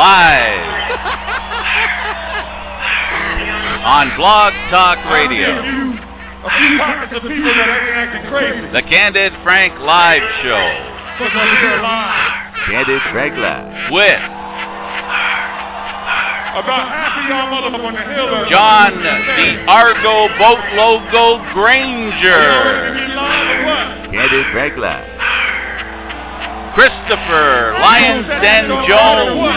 live on Blog Talk Radio. The Candid Frank Live Show. Candid Frank Live. With John the Argo Boat Logo Granger. Candid Frank Live. Christopher Lions Den Jones.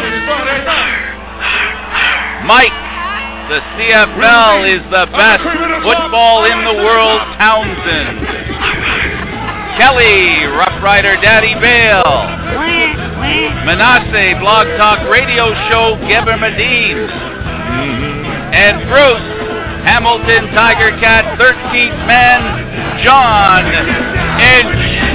Mike, the CFL is the best football in the world, Townsend. Kelly, Rough Rider Daddy Bale. Manasseh, Blog Talk Radio Show, Geber Medine. And Bruce, Hamilton Tiger Cat, 13th man, John Inch.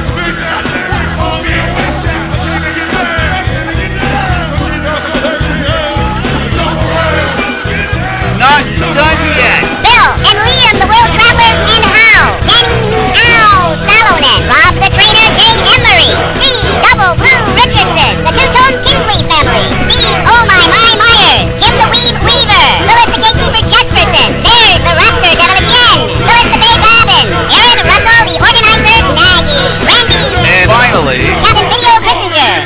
Not done yet. Bill and Liam, the World Travelers, and Hal. Danny, Al, Salonen, Bob the Trainer, Jake Emery, Steve, Double Blue Richardson, the Two-Tone Kinsley family, Steve, Oh My Myers, Jim the Weave Weaver, Louis the Gatekeeper Jesperson, Bears the Raptor Devil again, Louis the Bay Babin, Aaron Russell, the Organizer, Nagy, Randy, and finally, Captain Video Kissinger.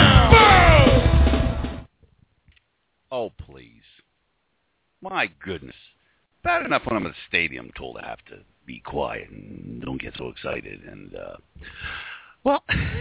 Oh, please. My goodness. Bad enough when I'm at the stadium told I have to be quiet and don't get so excited. And, well...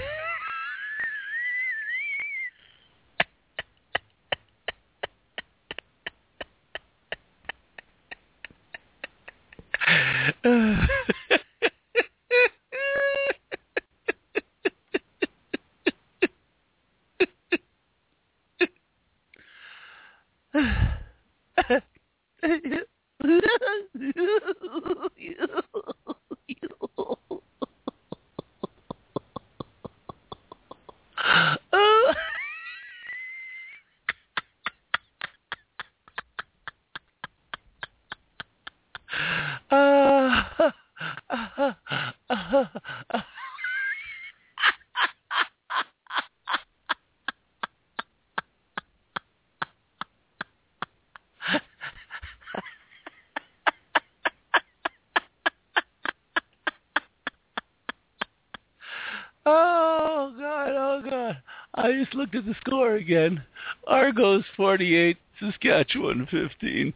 Oh, God. I just looked at the score again. Argos 48, Saskatchewan 15.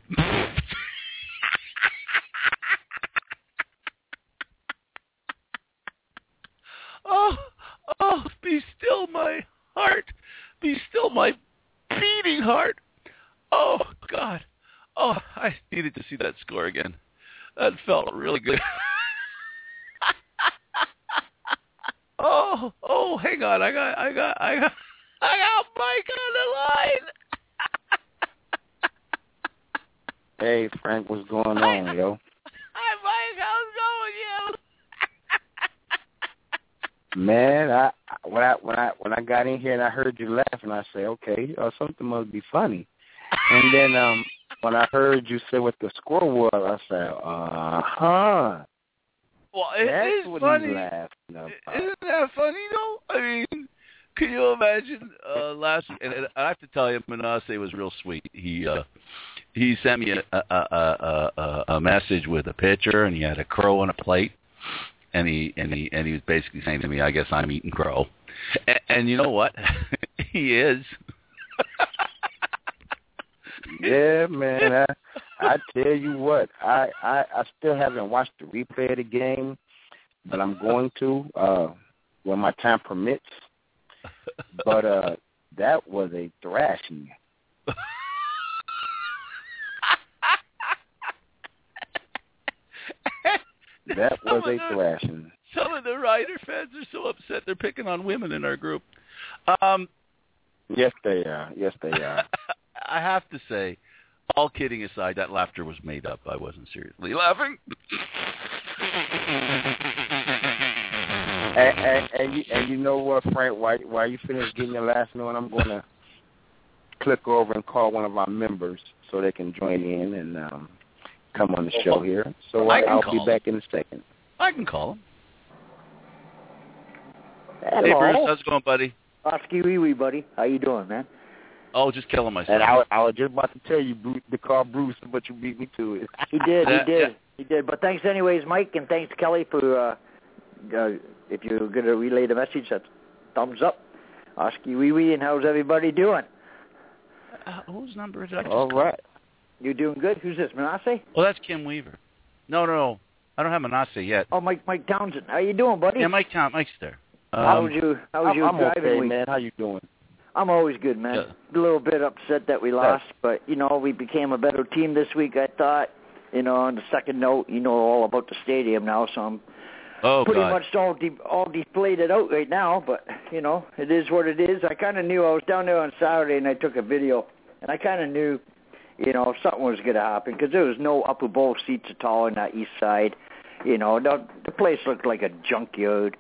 Oh, be still my heart. Be still my beating heart. Oh, God. Oh, I needed to see that score again. That felt really good. Oh, hang on. I got Mike on the line. Hey, Frank, what's going on, yo? Hi, Mike. How's it going, yo? Man, when I got in here and I heard you laughing, I said, okay, something must be funny. And then when I heard you say what the score was, I said, uh-huh. Well, That's it is what funny. He's laughing about. Isn't that funny, though? I mean, can you imagine last week? And I have to tell you, Manasseh was real sweet. He sent me a message with a picture, and he had a crow on a plate, and he was basically saying to me, "I guess I'm eating crow," and you know what? He is. Yeah, man. I tell you what, I still haven't watched the replay of the game, but I'm going to when my time permits. But that was a thrashing. That was a thrashing. Some of the Rider fans are so upset they're picking on women in our group. Yes, they are. Yes, they are. I have to say, all kidding aside, that laughter was made up. I wasn't seriously laughing. And you know what, Frank? While you finish getting your last one, I'm going to click over and call one of our members so they can join in and come on the show here. So I'll be back in a second. I can call him. Hello. Hey, Bruce, how's it going, buddy? Oski Wee Wee, buddy. How you doing, man? Oh, just killing myself. And I was just about to tell you to call Bruce, but you beat me to it. He did. But thanks anyways, Mike, and thanks, Kelly, for if you're going to relay the message, that's thumbs up. Oski wee wee, and how's everybody doing? Whose number is that? All right. You doing good? Who's this, Manasseh? Well, that's Kim Weaver. No. I don't have Manasseh yet. Oh, Mike Townsend. How you doing, buddy? Yeah, Mike's there. How was your I'm driving okay, week? man. How you doing? I'm always good, man. Yeah. A little bit upset that we lost, but, we became a better team this week, I thought. On the second note, all about the stadium now, so I'm pretty much all deflated out right now, but, it is what it is. I kind of knew. I was down there on Saturday, and I took a video, and I kind of knew, something was going to happen, because there was no upper bowl seats at all on that east side. The place looked like a junkyard.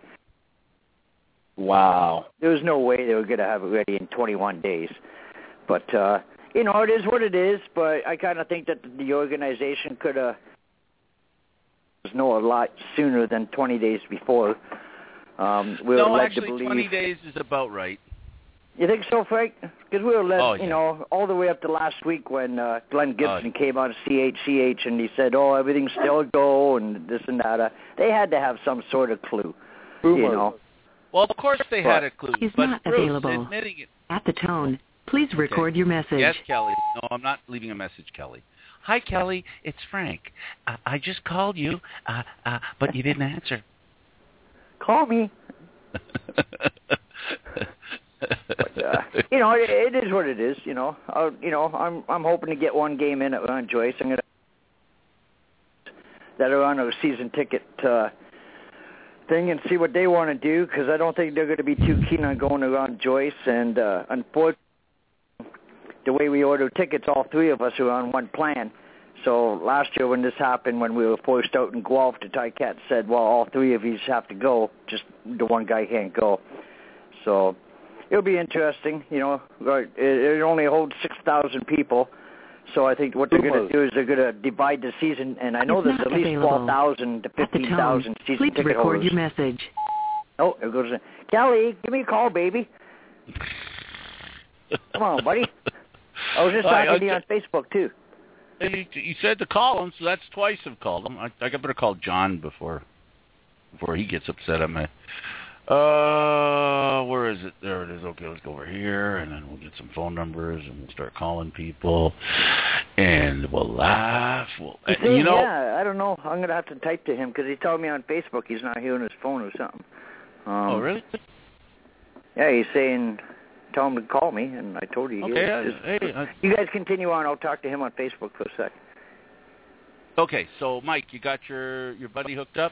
Wow. There was no way they were going to have it ready in 21 days. But, it is what it is, but I kind of think that the organization could have known a lot sooner than 20 days before. Actually, 20 days is about right. You think so, Frank? Because we were led, all the way up to last week when Glenn Gibson came on CHCH and he said, everything's still a go and this and that. They had to have some sort of clue, Well, of course they had a clue. He's but not Bruce, available. Admitting it. At the tone, please record your message. Yes, Kelly. No, I'm not leaving a message, Kelly. Hi, Kelly. It's Frank. I just called you, but you didn't answer. Call me. But, it is what it is. I'm hoping to get one game in at Ron Joyce. I'm gonna that are on a season ticket thing and see what they want to do, because I don't think they're going to be too keen on going to Ron Joyce. And unfortunately, the way we order tickets, all three of us are on one plan. So last year when this happened, when we were forced out in Guelph, the Ticat said, well, all three of you have to go, just the one guy can't go. So it'll be interesting. It only holds 6,000 people. So I think what they're going to do is they're going to divide the season, and I know there's at least 12,000 to 15,000 season ticket holders. Please record your message. Oh, there goes Kelly, give me a call, baby. Come on, buddy. I was just talking to you on Facebook, too. You said to call him, so that's twice I've called him. I better call John before he gets upset at me. Where is it? There it is. Okay, let's go over here, and then we'll get some phone numbers, and we'll start calling people, and we'll laugh. Yeah, I don't know. I'm going to have to type to him, because he told me on Facebook he's not hearing his phone or something. Oh, really? Yeah, he's saying, tell him to call me, and I told you. Okay, you guys continue on. I'll talk to him on Facebook for a sec. Okay, so, Mike, you got your buddy hooked up?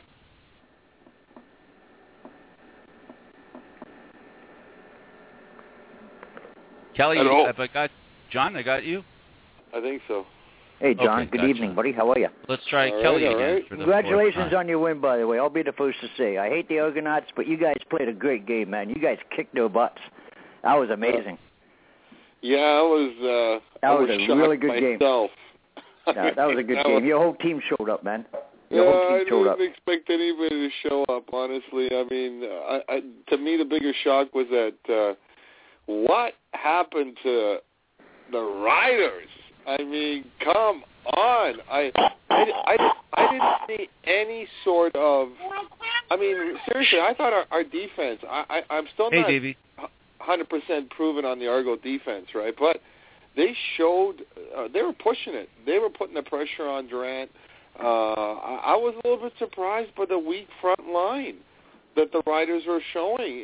Kelly, have I got John? I got you? I think so. Hey, John. Good evening, buddy. How are you? Let's try Kelly again. Right. Congratulations on your win, by the way. I'll be the first to say. I hate the Argonauts, but you guys played a great game, man. You guys kicked their butts. That was amazing. Yeah, that was a really good game. Yeah, that was a good game. Your whole team showed up, man. I didn't expect anybody to show up, honestly. I mean, to me, the bigger shock was that what happened to the Riders? I mean, come on. I didn't see any sort of. I mean, seriously, I thought our defense. I'm still not 100% proven on the Argo defense, right? But they showed they were pushing it. They were putting the pressure on Durant. I was a little bit surprised by the weak front line that the Riders were showing.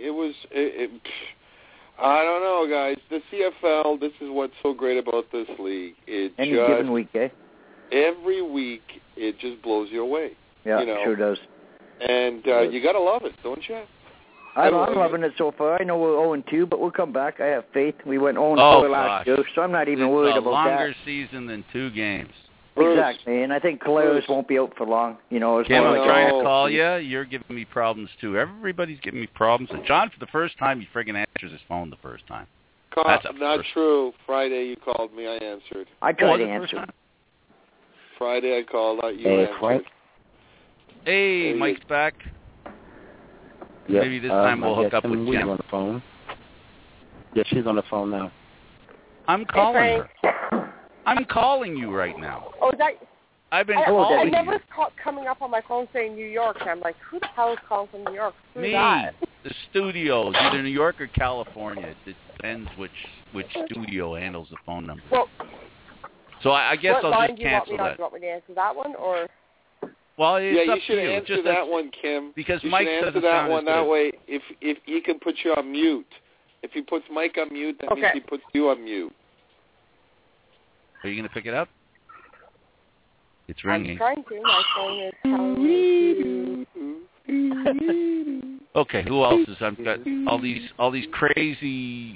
I don't know, guys. The CFL, this is what's so great about this league. Any given week, eh? Every week, it just blows you away. Yeah, it sure does. And you got to love it, don't you? I'm loving it so far. I know we're 0-2, but we'll come back. I have faith. We went 0-4 last year, so I'm not even worried about that. It's a longer season than 2 games. Exactly, and I think Caleros won't be out for long. Kim, I'm trying to call you. You're giving me problems, too. Everybody's giving me problems. And John, for the first time, he friggin' answers his phone the first time. Not true. Friday you called me. I answered. I tried to answer. Friday I called. You answered. Frank? Hey, Mike's back. Yep. Maybe this time we'll hook up with Kim. On the phone. Yeah, she's on the phone now. I'm calling her. I'm calling you right now. Oh, is that? I've been calling I you. never coming up on my phone saying New York. And I'm like, who the hell is calling from New York? Who's Me. that? The studios, either New York or California. It depends which studio handles the phone number. Well, so I guess what I'll line just do you want cancel me on? that. Do you want me to answer that one or? Well, it's you up should to you. answer Just that one, Kim. Because you Mike should answer doesn't that sound one. as That good. way, if he can put you on mute. If he puts Mike on mute, that means he puts you on mute. Are you going to pick it up? It's ringing. I'm trying to. My phone is telling me to. Okay, who else is? I've got all these crazy.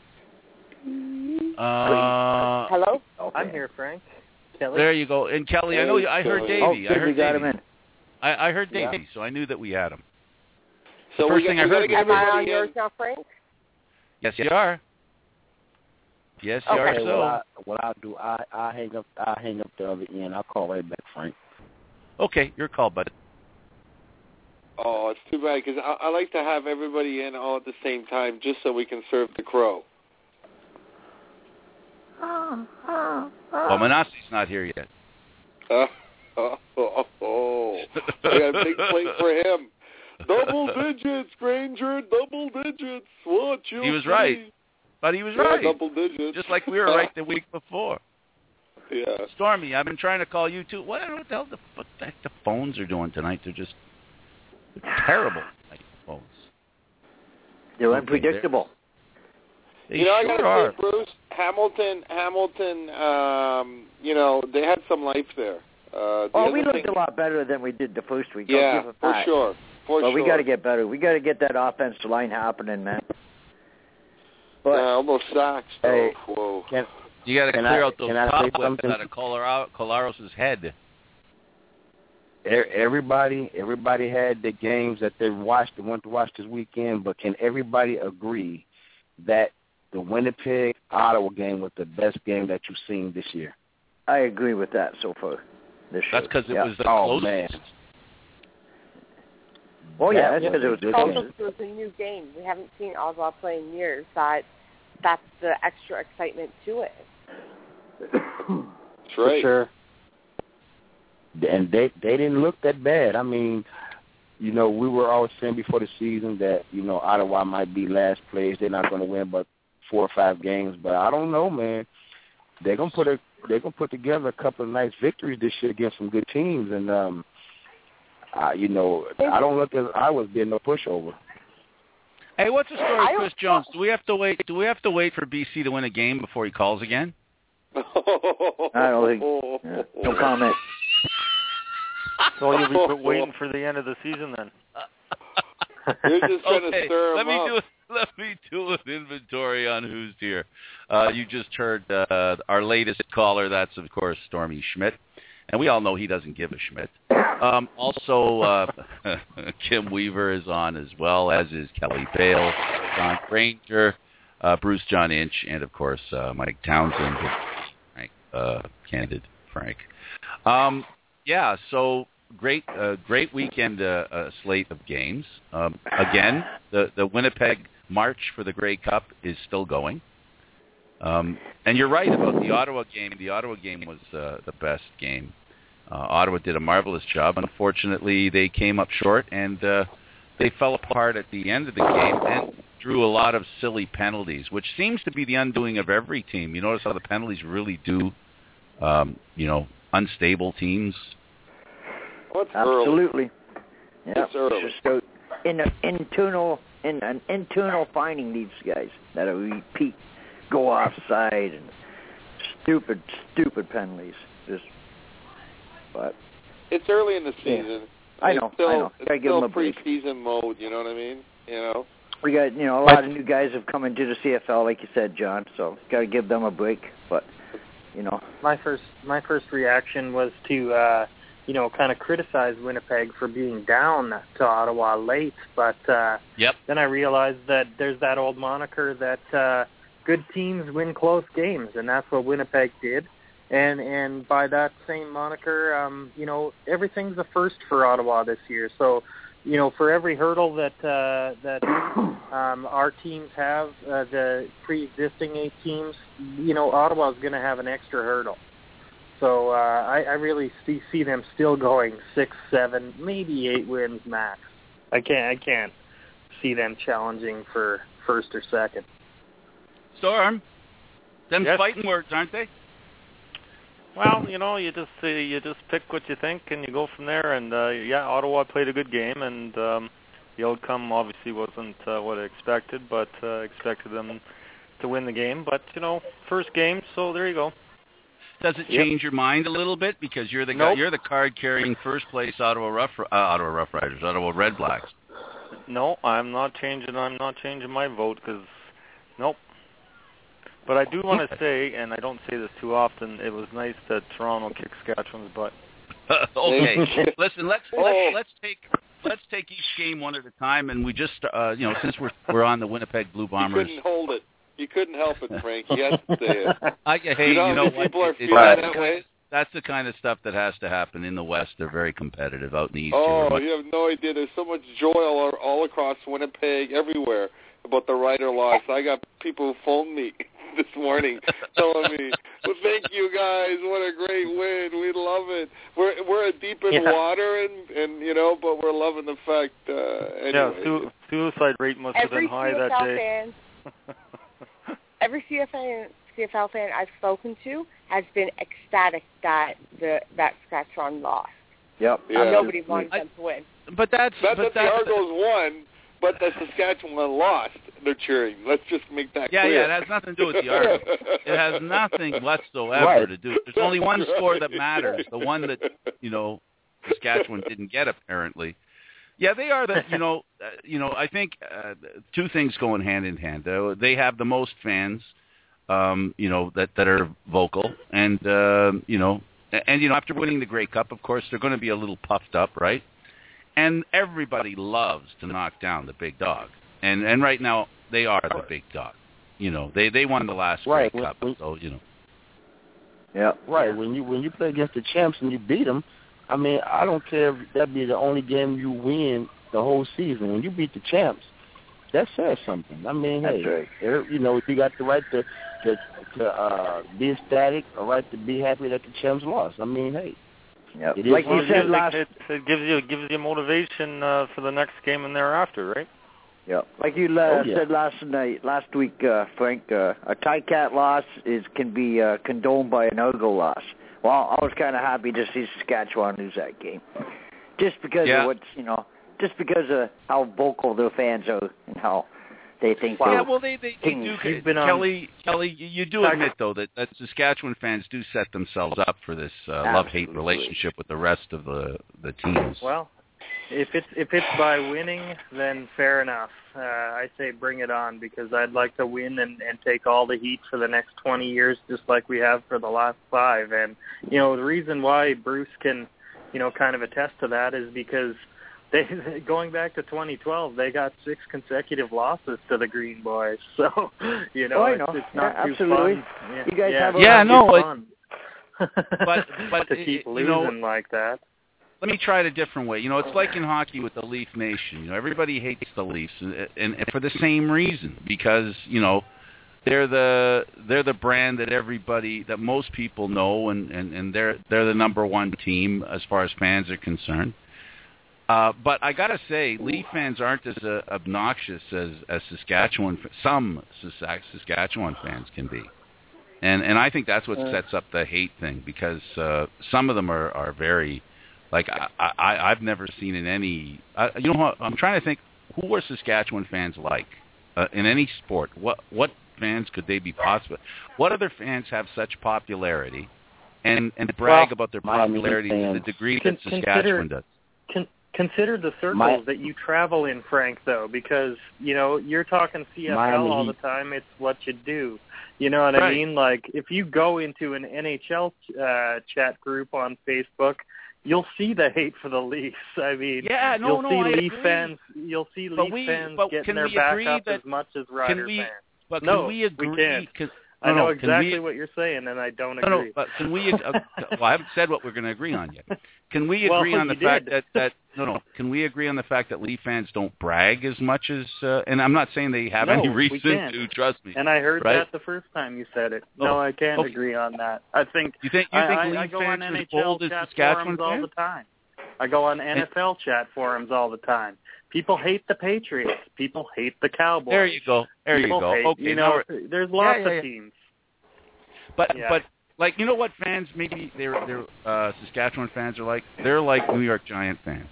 Hello? I'm here, Frank. Kelly. There you go. And Kelly, I know I heard Davey. Oh, I heard we got Davey. him in. I heard Davey, so I knew that we had him. So First thing I heard. Am I on yours now, Frank? Yes, you are. Yes, you Okay, are. So. what I'll do, I'll hang up the other end. I'll call right back, Frank. Okay, your call, bud. Oh, it's too bad because I like to have everybody in all at the same time just so we can serve the crow. Well, Manasseh's not here yet. I got a big plate for him. Double digits, Granger, double digits. What you He was see? right. But he was right. Double digits. Just like we were right the week before. Yeah. Stormy, I've been trying to call you too. What the hell the phones are doing tonight? They're terrible. Like, phones. They're unpredictable. They I sure got to are. say, Bruce, Hamilton, they had some life there. We looked a lot better than we did the first week. Yeah, for sure. But we got to get better. We got to get that offensive line happening, man. But almost sacks. Hey, whoa. You got to clear out those cobwebs something? out of Colaros' head. Everybody had the games that they went to watch this weekend, but can everybody agree that the Winnipeg-Ottawa game was the best game that you've seen this year? I agree with that so far. That's because it was the closest. Man. Oh, yeah, that's because it was Also, it was a new game. We haven't seen Ottawa play in years. That's the extra excitement to it. That's right. For sure. And they didn't look that bad. I mean, we were always saying before the season that, Ottawa might be last place. They're not going to win but 4 or 5 games. But I don't know, man. They're gonna put together a couple of nice victories this year against some good teams. And I don't look at Iowa's being no pushover. Hey, what's the story with Chris Jones? Do we have to wait for BC to win a game before he calls again? I don't think. No comment. So you'll be waiting for the end of the season then. You're just trying to stir him up. Let me do an inventory on who's here. You just heard our latest caller. That's, of course, Stormy Schmidt. And we all know he doesn't give a Schmidt. Also, Kim Weaver is on as well, as is Kelly Bale, John Granger, Bruce John Inch, and, of course, Mike Townsend, Candid Frank. So great weekend slate of games. Again, the Winnipeg March for the Grey Cup is still going. And you're right about the Ottawa game. The Ottawa game was the best game. Ottawa did a marvelous job. Unfortunately, they came up short, and they fell apart at the end of the game and drew a lot of silly penalties, which seems to be the undoing of every team. You notice how the penalties really do, unstable teams. Well, absolutely. Yeah, it's early. Just an internal finding these guys that repeat, go offside, and stupid penalties. But it's early in the season. I know. It's still preseason mode. You know what I mean? We got a lot of new guys have come into the CFL, like you said, John. So got to give them a break. But my first reaction was to kind of criticize Winnipeg for being down to Ottawa late. But then I realized that there's that old moniker that good teams win close games, and that's what Winnipeg did. And by that same moniker, everything's a first for Ottawa this year. So for every hurdle that our teams have, the pre-existing 8 teams, Ottawa's going to have an extra hurdle. So I really see them still going 6, 7, maybe 8 wins max. I can't see them challenging for first or second. Storm, them yes. fighting words, aren't they? Well, you just pick what you think and you go from there. And Ottawa played a good game, and the outcome obviously wasn't what I expected, but expected them to win the game. But first game, so there you go. Does it change your mind a little bit because you're the guy, you're the card carrying first place Ottawa Red Blacks? No, I'm not changing my vote because nope. But I do want to say, and I don't say this too often, it was nice that Toronto kicked Saskatchewan's butt. Okay, listen, let's take each game one at a time, and we just since we're on the Winnipeg Blue Bombers. You couldn't hold it. You couldn't help it, Frank. You have to say it. Hey, you know what? People are feeling that way. That's the kind of stuff that has to happen in the West. They're very competitive. Out in the East. Oh, you have no idea. There's so much joy all across Winnipeg, everywhere, about the Ryder loss. I got people who phoned me this morning telling me, well, thank you guys. What a great win. We love it. We're deep in water, and but we're loving the fact. Anyway. Yeah, suicide rate must have been high that day. Every CFL fan I've spoken to has been ecstatic that Saskatchewan lost. Yep. Yeah. Nobody wanted them to win. But the Argos won, but the Saskatchewan lost. They're cheering. Let's just make that clear. Yeah, it has nothing to do with the Argos. It has nothing whatsoever to do. There's only one score that matters, the one that Saskatchewan didn't get apparently. Yeah, they are I think two things going hand in hand. They have the most fans, that are vocal, and after winning the Grey Cup, of course, they're going to be a little puffed up, right? And everybody loves to knock down the big dog, and right now they are the big dog. They won the last Grey Cup, so Yeah, right. When you play against the champs and you beat them. I mean, I don't care if that be the only game you win the whole season. When you beat the champs, that says something. I mean, that's right. You got the right to be ecstatic, a right to be happy that the champs lost. I mean, hey. Yep. Like you said last, it gives you motivation for the next game and thereafter, right? Yeah, like you said last week, Frank. A Ticat loss can be condoned by an Argo loss. Well, I was kind of happy to see Saskatchewan lose that game, just because of just because of how vocal their fans are and how they think. Yeah, well, they do. Kelly, you do admit though that Saskatchewan fans do set themselves up for this love-hate relationship with the rest of the teams. Well, if it's by winning, then fair enough. I say bring it on, because I'd like to win and take all the heat for the next 20 years, just like we have for the last 5. And, the reason why Bruce can, kind of attest to that is because going back to 2012, they got 6 consecutive losses to the Green Boys. So, it's not too absolutely. fun. Yeah, you guys have fun. But to keep losing like that. Let me try it a different way. It's like in hockey with the Leaf Nation. Everybody hates the Leafs, and for the same reason, because they're the brand that most people know, and they're the number one team as far as fans are concerned. But I gotta say, Leaf fans aren't as obnoxious as some Saskatchewan fans can be, and I think that's what sets up the hate thing, because some of them are very. Like I've never seen in any. I'm trying to think, who are Saskatchewan fans like in any sport? What fans could they be possible? What other fans have such popularity and brag about their popularity to the degree that Saskatchewan does? Consider the circles that you travel in, Frank, though, because you're talking CFL all the time. It's what you do. You know what I mean? Like if you go into an NHL chat group on Facebook, you'll see the hate for the Leafs. I mean, you'll see Leaf fans getting their back up as much as Ryder fans. But can we agree? I know exactly what you're saying, and I don't agree. No, but can we? Well, I haven't said what we're going to agree on yet. Can we agree on the fact that Can we agree on the fact that Leaf fans don't brag as much as? And I'm not saying they have any reason to. Trust me. And I heard that the first time you said it. No, I can't agree on that. I think. You think I go on NHL chat forums all the time. I go on NFL chat forums all the time. People hate the Patriots. People hate the Cowboys. There you go. Okay, there's lots of teams. But like, you know what fans, maybe they're Saskatchewan fans are like? They're like New York Giant fans.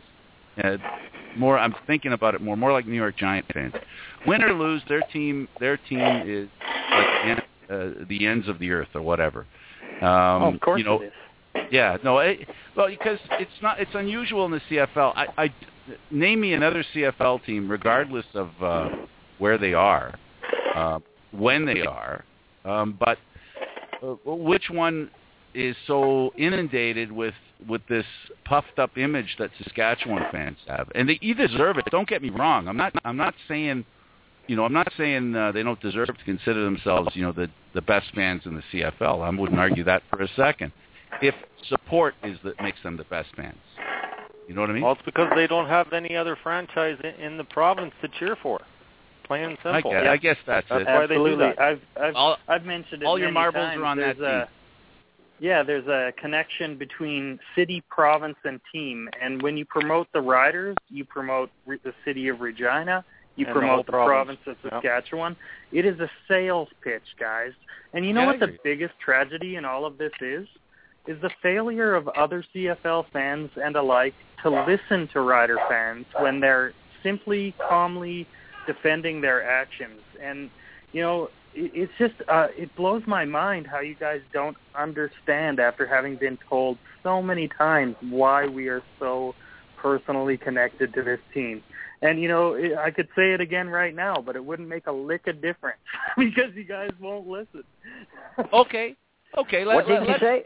I'm thinking about it more like New York Giant fans. Win or lose, their team is like the ends of the earth or whatever. Of course it is. Yeah, because it's unusual in the CFL. I name me another CFL team, regardless of where they are, when they are, but which one is so inundated with this puffed up image that Saskatchewan fans have, and they deserve it. Don't get me wrong. I'm not saying they don't deserve to consider themselves the best fans in the CFL. I wouldn't argue that for a second. If support is that makes them the best fans. You know what I mean? Well, it's because they don't have any other franchise in the province to cheer for. Plain and simple. I guess that's it. Why they do that. I've mentioned it all your marbles times. are on that team. Yeah, there's a connection between city, province, and team. And when you promote the Riders, you promote the city of Regina, you promote the province of Saskatchewan. Yep. It is a sales pitch, guys. And you know what the biggest tragedy in all of this is the failure of other CFL fans and alike to listen to Rider fans when they're simply calmly defending their actions. And, it's just, it blows my mind how you guys don't understand after having been told so many times why we are so personally connected to this team. And, I could say it again right now, but it wouldn't make a lick of difference because you guys won't listen. Okay. What did you say?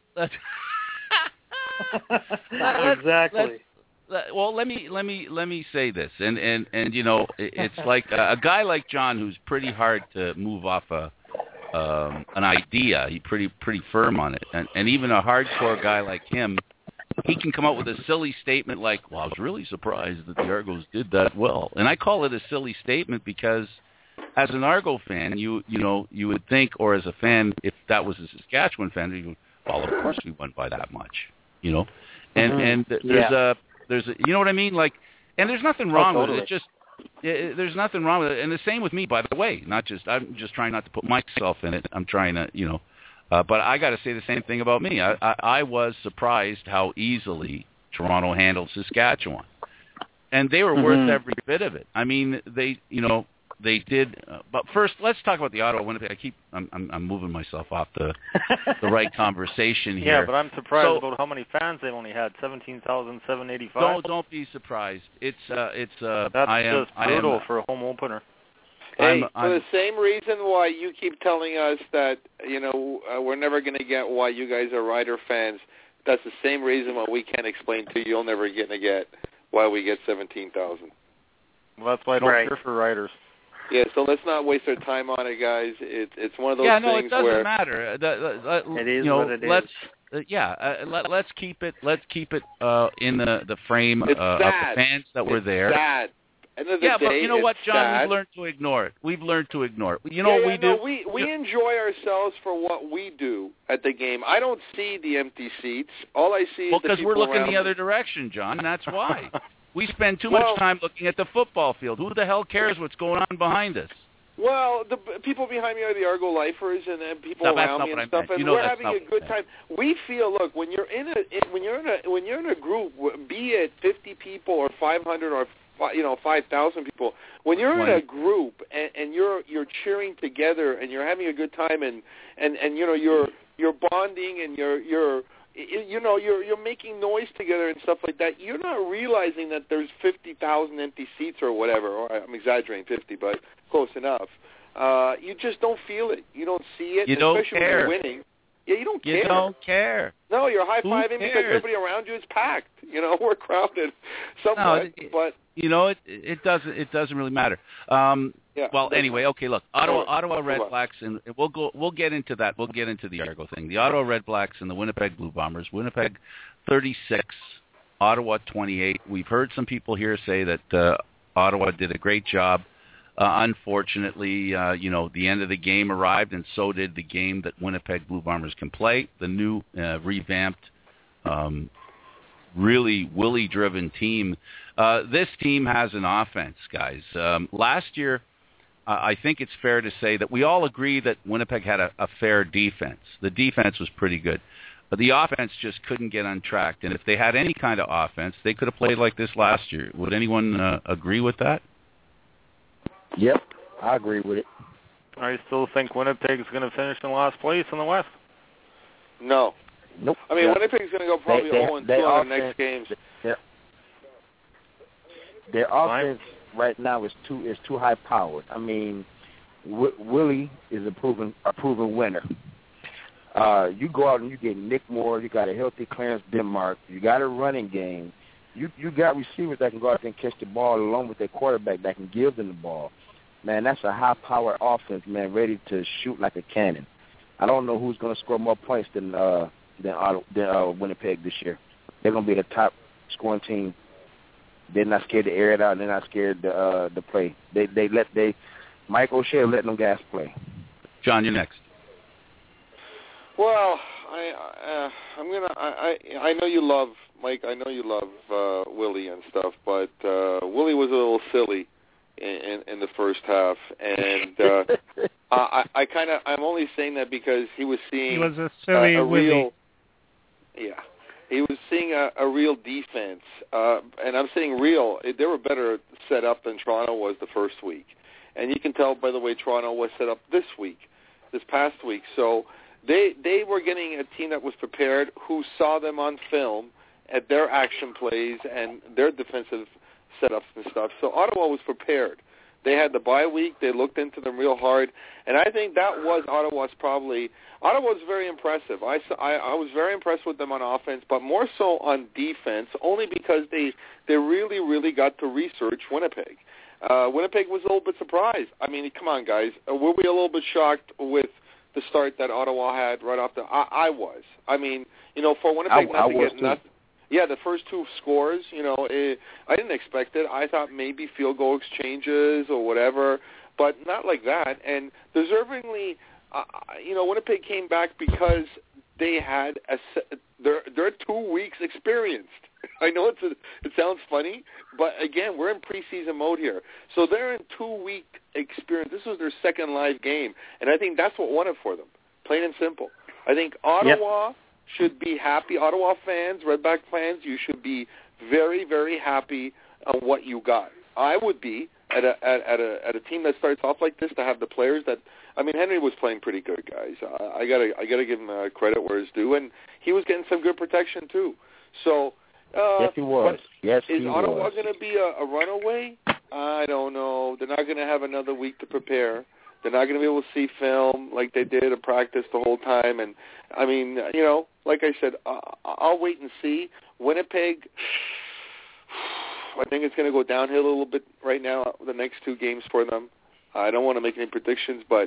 Exactly. Well, let me say this, and it's like a guy like John who's pretty hard to move off an idea. He's pretty firm on it, and even a hardcore guy like him, he can come up with a silly statement like, "Well, I was really surprised that the Argos did that well," and I call it a silly statement because, as an Argo fan, you would think, or as a fan, if that was a Saskatchewan fan, you would, well, of course we won by that much, and there's a, you know what I mean? Like, and there's nothing wrong with it. It's just, there's nothing wrong with it. And the same with me, by the way. I'm just trying not to put myself in it. I'm trying to, but I got to say the same thing about me. I was surprised how easily Toronto handled Saskatchewan, and they were worth every bit of it. I mean, they did. But first, let's talk about the Ottawa-Winnipeg. I'm moving myself off the right conversation here. Yeah, but I'm surprised about how many fans they only had. 17,785. Don't be surprised. It's that's just brutal for a home opener. Hey, for the same reason why you keep telling us that we're never going to get why you guys are Rider fans. That's the same reason why we can't explain to you. You'll never going to get why we get 17,000. Well, that's why I don't cheer for Riders. Yeah, so let's not waste our time on it, guys. It's one of those things where... Yeah, no, it doesn't matter. It is what it is. Let's keep it in the frame of the fans that were there. It's sad. But you know what, John? Sad. We've learned to ignore it. We enjoy ourselves for what we do at the game. I don't see the empty seats. All I see is the people because we're looking around the other direction, John. That's why. We spend too much time looking at the football field. Who the hell cares what's going on behind us? Well, the people behind me are the Argo lifers and people around me and stuff, and we're having a good time. We feel, look, when you're in a group, be it 50 people or 500 or 5,000 people, when you're in a group and you're cheering together and you're having a good time and you're bonding and you're making noise together and stuff like that, you're not realizing that there's 50,000 empty seats or whatever. Or I'm exaggerating 50, but close enough. You just don't feel it. You don't see it. You don't especially care. when you're winning. Yeah, you don't care. You don't care. No, you're high-fiving because everybody around you is packed. We're crowded somewhat, but it doesn't really matter. Yeah. Well, anyway, okay. Look, Ottawa Red Blacks, and we'll get into that. We'll get into the Argo thing. The Ottawa Red Blacks and the Winnipeg Blue Bombers. Winnipeg 36, Ottawa 28. We've heard some people here say that Ottawa did a great job. Unfortunately, the end of the game arrived, and so did the game that Winnipeg Blue Bombers can play. The new revamped, really Willie-driven team. This team has an offense, guys. Last year, I think it's fair to say that we all agree that Winnipeg had a fair defense. The defense was pretty good. But the offense just couldn't get untracked. And if they had any kind of offense, they could have played like this last year. Would anyone agree with that? Yep, I agree with it. I still think Winnipeg's going to finish in last place in the West. No. Nope. I mean, Winnipeg's going to go probably 0-2 in the next games. Yeah. Their offense right now is too high powered. I mean, Willie is a proven winner. You go out and you get Nick Moore. You got a healthy Clarence Denmark. You got a running game. You got receivers that can go out there and catch the ball along with their quarterback that can give them the ball. Man, that's a high-powered offense, man, ready to shoot like a cannon. I don't know who's going to score more points than Winnipeg this year. They're going to be the top scoring team. They're not scared to air it out. They're not scared to play. Mike O'Shea letting them guys play. John, you're next. Well, I know you love Mike. I know you love Willie and stuff, but Willie was a little silly in the first half, and I'm only saying that because he was seeing he was a silly Willie. He was seeing a real defense, and I'm saying real. They were better set up than Toronto was the first week, and you can tell by the way Toronto was set up this past week. So they were getting a team that was prepared, who saw them on film at their action plays and their defensive setups and stuff. So Ottawa was prepared. They had the bye week. They looked into them real hard, and I think that was Ottawa's probably. Ottawa was very impressive. I was very impressed with them on offense, but more so on defense, only because they really, really got to research Winnipeg. Winnipeg was a little bit surprised. I mean, come on, guys. Were we a little bit shocked with the start that Ottawa had right off the? I was. I mean, for Winnipeg not to get nothing. Yeah, the first two scores, I didn't expect it. I thought maybe field goal exchanges or whatever, but not like that. And deservingly, Winnipeg came back because they had they're 2 weeks experienced. I know it sounds funny, but again, we're in preseason mode here. So they're in 2 week experience. This was their second live game, and I think that's what won it for them, plain and simple. I think Ottawa should be happy. Ottawa fans, Redback fans, you should be very, very happy on what you got. I would be at a team that starts off like this to have the players that. I mean, Henry was playing pretty good, guys. I gotta give him credit where it's due, and he was getting some good protection too. So yes, he was. Yes, is Ottawa going to be a runaway? I don't know. They're not going to have another week to prepare. They're not going to be able to see film like they did at practice the whole time. And, I mean, like I said, I'll wait and see. Winnipeg, I think it's going to go downhill a little bit right now, the next two games for them. I don't want to make any predictions, but,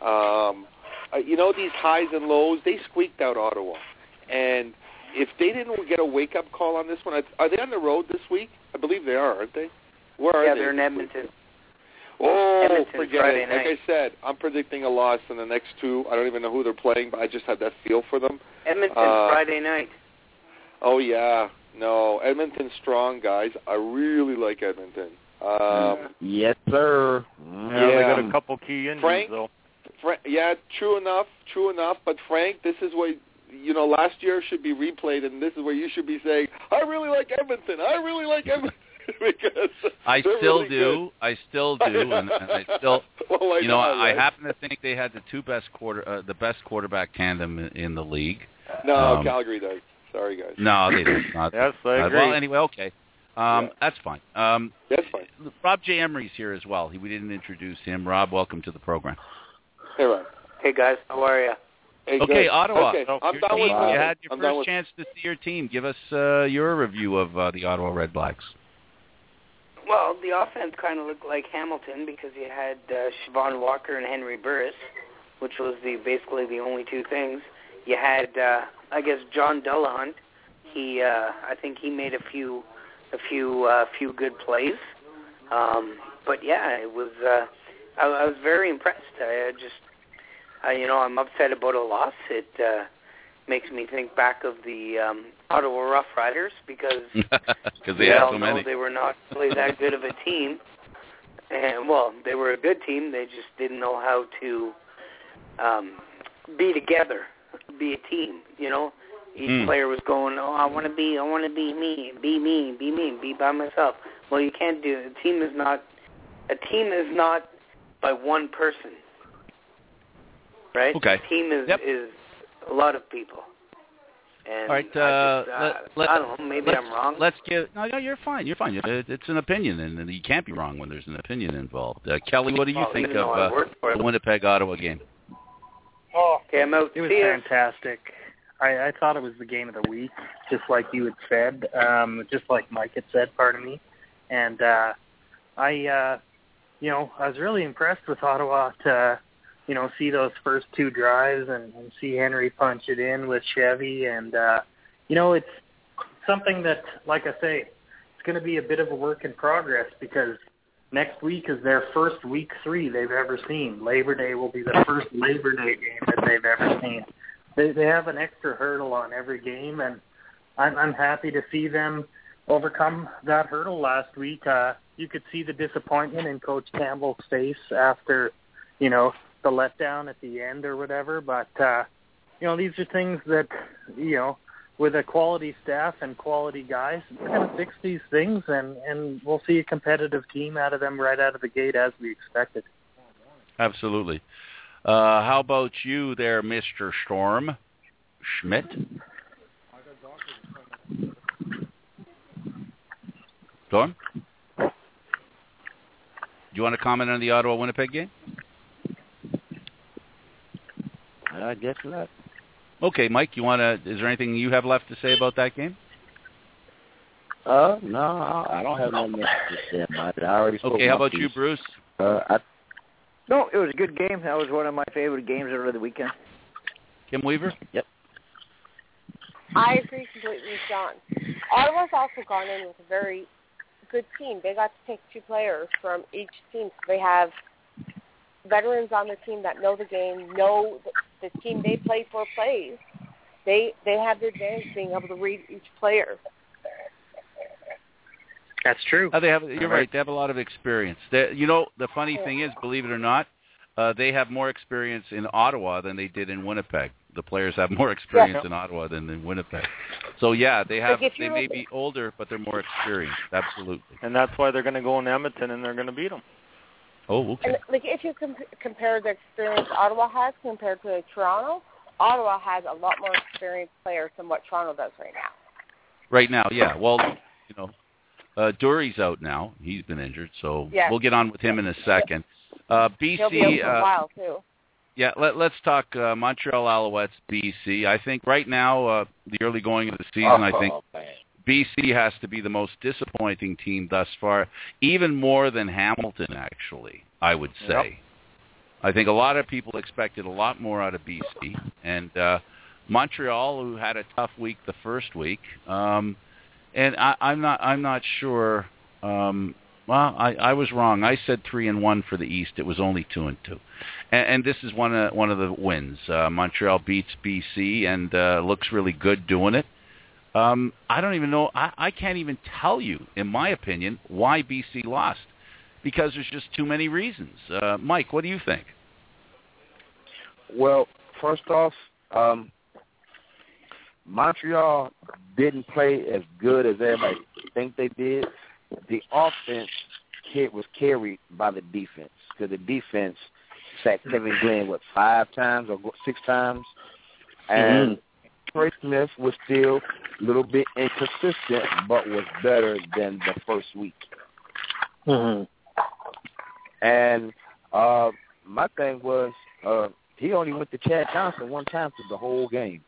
these highs and lows, they squeaked out Ottawa. And if they didn't get a wake-up call on this one, are they on the road this week? I believe they are, aren't they? Where are they? Yeah, they're in Edmonton. Forget Friday it. night. Like I said, I'm predicting a loss in the next two. I don't even know who they're playing, but I just have that feel for them. Edmonton, Friday night. Oh, yeah. No, Edmonton's strong, guys. I really like Edmonton. Yes, sir. Yeah, they got a couple key injuries, though. Yeah, true enough. But, Frank, this is what, last year should be replayed, and this is where you should be saying, I really like Edmonton. Because I still really do. Good. I still do, and I still. Well, I happen to think they had the best quarterback tandem in the league. No, Calgary does. Sorry, guys. No, they don't. Yes, I agree. Well, anyway, okay. That's fine. That's fine. Rob J. Emery's here as well. We didn't introduce him. Rob, welcome to the program. Hey, Rob. Hey, guys. How are you? Hey, okay, good. Ottawa. Okay. So I'm done with you had your first chance to see your team. Give us your review of the Ottawa Red Blacks. Well, the offense kind of looked like Hamilton because you had Siobhan Walker and Henry Burris, which was basically the only two things. You had, I guess, John Delahunt. I think he made a few good plays. But yeah, it was. I was very impressed. I'm upset about a loss. It makes me think back of the Ottawa Rough Riders because they had so many. They were not really that good of a team. And they were a good team. They just didn't know how to be together, be a team. Each player was going, I want to be me, be me, be by myself. Well, you can't do it. A team is not by one person, right? Okay. A team is a lot of people. And all right. I don't know. Maybe I'm wrong. No, you're fine. You're fine. It's an opinion, and you can't be wrong when there's an opinion involved. Kelly, what do you think of the Winnipeg-Ottawa game? Oh, okay, I'm out. It was fantastic. I thought it was the game of the week, just like you had said, just like Mike had said, pardon me. And I was really impressed with Ottawa to, see those first two drives and see Henry punch it in with Chevy. And, it's something that, like I say, it's going to be a bit of a work in progress because next week is their first week 3 they've ever seen. Labor Day will be the first Labor Day game that they've ever seen. They have an extra hurdle on every game, and I'm happy to see them overcome that hurdle last week. You could see the disappointment in Coach Campbell's face after, the letdown at the end or whatever. But, these are things that, with a quality staff and quality guys, we're going to fix these things, and we'll see a competitive team out of them right out of the gate as we expected. Absolutely. How about you there, Mr. Storm Schmidt? Storm? Do you want to comment on the Ottawa-Winnipeg game? I guess not. Okay, Mike, is there anything you have left to say about that game? No, I don't have nothing else to say about it. I already spoke. Okay, how about you, Bruce? No, it was a good game. That was one of my favorite games over the weekend. Kim Weaver? Yep. I agree completely with John. Ottawa's also gone in with a very good team. They got to pick 2 players from each team. So they have veterans on the team that know the game, know the team they play for plays. They have the advantage being able to read each player. That's true. You're right. They have a lot of experience. The funny thing is, believe it or not, they have more experience in Ottawa than they did in Winnipeg. The players have more experience in Ottawa than in Winnipeg. So, yeah, they may be older, but they're more experienced. Absolutely. And that's why they're going to go in Edmonton and they're going to beat them. Oh, okay. And, if you compare the experience Ottawa has compared to Toronto, Ottawa has a lot more experienced players than what Toronto does right now. Right now, yeah. Well, Dury's out now. He's been injured, so we'll get on with him in a second. BC. He'll be out for a while, too. Yeah, let's talk Montreal Alouettes, BC. I think right now, the early going of the season, I think BC has to be the most disappointing team thus far, even more than Hamilton, actually, I would say. Yep. I think a lot of people expected a lot more out of BC. And Montreal, who had a tough week the first week, and I'm not sure. I was wrong. I said 3-1 for the East. It was only 2-2, and this is one of the wins. Montreal beats BC and looks really good doing it. I don't even know. I can't even tell you, in my opinion, why BC lost, because there's just too many reasons. Mike, what do you think? Well, first off, Montreal didn't play as good as everybody think they did. The offense was carried by the defense, because the defense sacked Kevin Glenn, 5 times or 6 times? And Trey Smith was still a little bit inconsistent, but was better than the first week. Mm-hmm. And my thing was he only went to Chad Johnson 1 time through the whole game.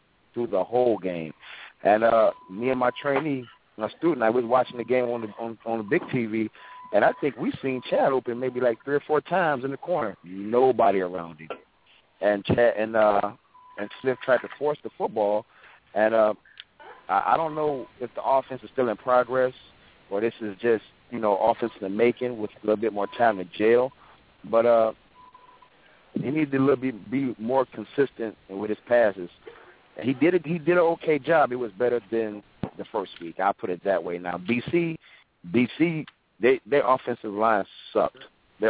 And me and my trainee, my student, I was watching the game on the big TV, And I think we've seen Chad open maybe like 3 or 4 times in the corner. Nobody around him. And Smith tried to force the football. And I don't know if the offense is still in progress or this is just, offense in the making with a little bit more time to gel. But he needs to be more consistent with his passes. He did an okay job. It was better than the first week. I'll put it that way. Now, BC, their offensive line sucked.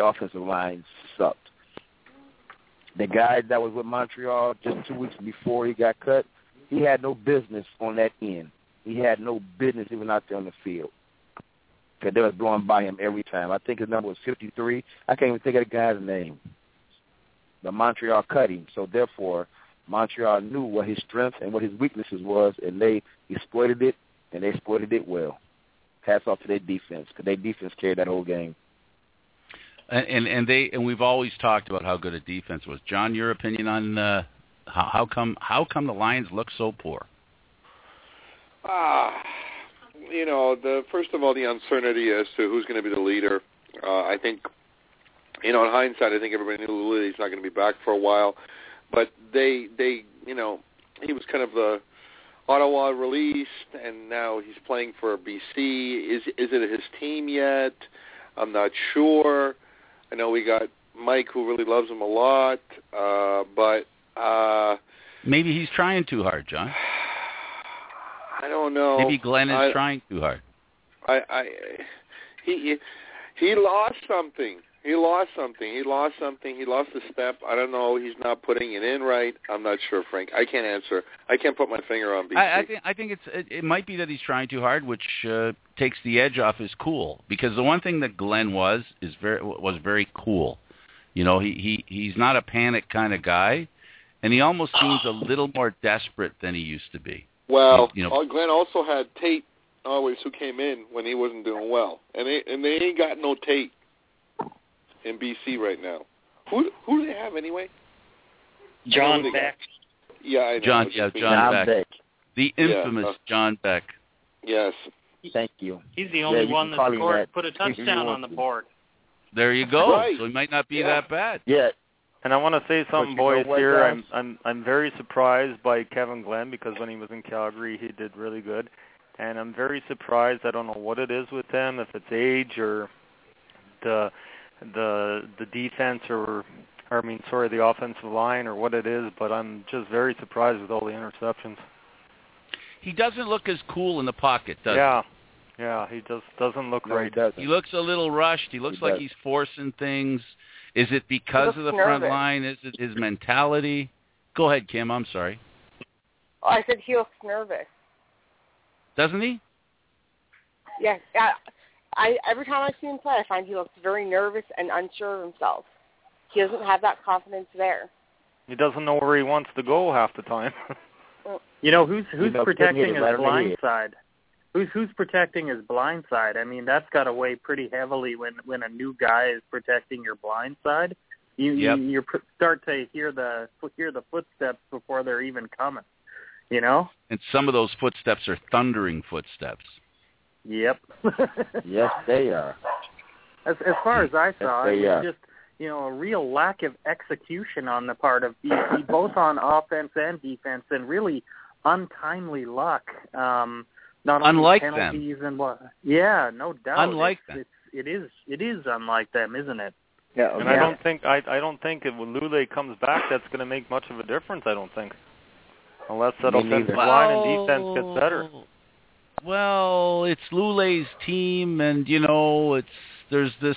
The guy that was with Montreal just 2 weeks before he got cut, he had no business on that end. He had no business even out there on the field. Because they was blowing by him every time. I think his number was 53. I can't even think of the guy's name. But Montreal cut him. So, therefore, Montreal knew what his strengths and what his weaknesses was, and they exploited it, and they exploited it well. Hats off to their defense, because their defense carried that whole game. And we've always talked about how good a defense was. John, your opinion on how come the Lions look so poor? First of all, the uncertainty as to who's going to be the leader. I think, in hindsight, I think everybody knew Luley's not going to be back for a while. But they, he was kind of the Ottawa released, and now he's playing for BC. Is it his team yet? I'm not sure. I know we got Mike, who really loves him a lot, but maybe he's trying too hard, John. I don't know. Maybe Glenn is trying too hard. He lost something. He lost a step. I don't know. He's not putting it in right. I'm not sure, Frank. I can't answer. I can't put my finger on BC. I think it might be that he's trying too hard, which takes the edge off his cool. Because the one thing that Glenn was very cool. He's not a panic kind of guy, and he almost seems a little more desperate than he used to be. Well, Glenn also had Tate always, who came in when he wasn't doing well, and they ain't got no Tate in BC right now. Who do they have anyway? John Beck. Yeah, I know. John Beck. The infamous John Beck. Yes. Thank you. He's the only one that put a touchdown on the board. There you go. Right. So he might not be that bad. Yeah. And I want to say something, boys. Here, I'm very surprised by Kevin Glenn, because when he was in Calgary, he did really good. And I'm very surprised. I don't know what it is with him, if it's age or the defense or the offensive line or what it is, but I'm just very surprised with all the interceptions. He doesn't look as cool in the pocket, does he? Yeah, he just doesn't look right. He looks a little rushed. He looks like he's forcing things. Is it because of the front line? Is it his mentality? Go ahead, Kim. I'm sorry. Oh, I said he looks nervous. Doesn't he? Yes. Every time I see him play, I find he looks very nervous and unsure of himself. He doesn't have that confidence there. He doesn't know where he wants to go half the time. Who's protecting his blind side? Who's protecting his blind side? I mean, that's got to weigh pretty heavily when a new guy is protecting your blind side. You start to hear the footsteps before they're even coming. And some of those footsteps are thundering footsteps. Yep. Yes, they are. As far as I saw, it's just a real lack of execution on the part of BC, both on offense and defense, and really untimely luck. Not unlike only penalties them. And what? Yeah, no doubt. Unlike them. It is unlike them, isn't it? Yeah. And I don't think if when Luley comes back, that's going to make much of a difference. I don't think, unless that offensive line and defense gets better. Well, it's Luley's team, and there's this.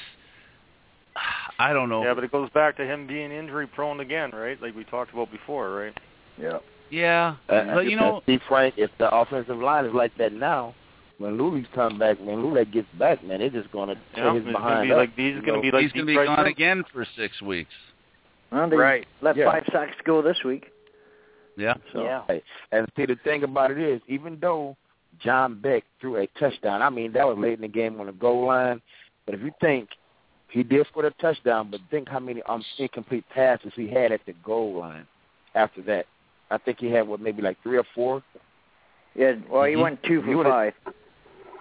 I don't know. Yeah, but it goes back to him being injury prone again, right? Like we talked about before, right? Yeah. Yeah, but Steve Frank, if the offensive line is like that now, when Luley's come back, when Luley gets back, man, they're just going to tear his behind up. He's going to be gone again for 6 weeks. Well, they let 5 sacks go this week. Yeah. So, and see, the thing about it is, even though John Beck threw a touchdown, I mean, that was late in the game on the goal line, but if you think he did score a touchdown, but think how many incomplete passes he had at the goal line after that. I think he had, maybe like 3 or 4? Yeah, well, he went 2 for 5.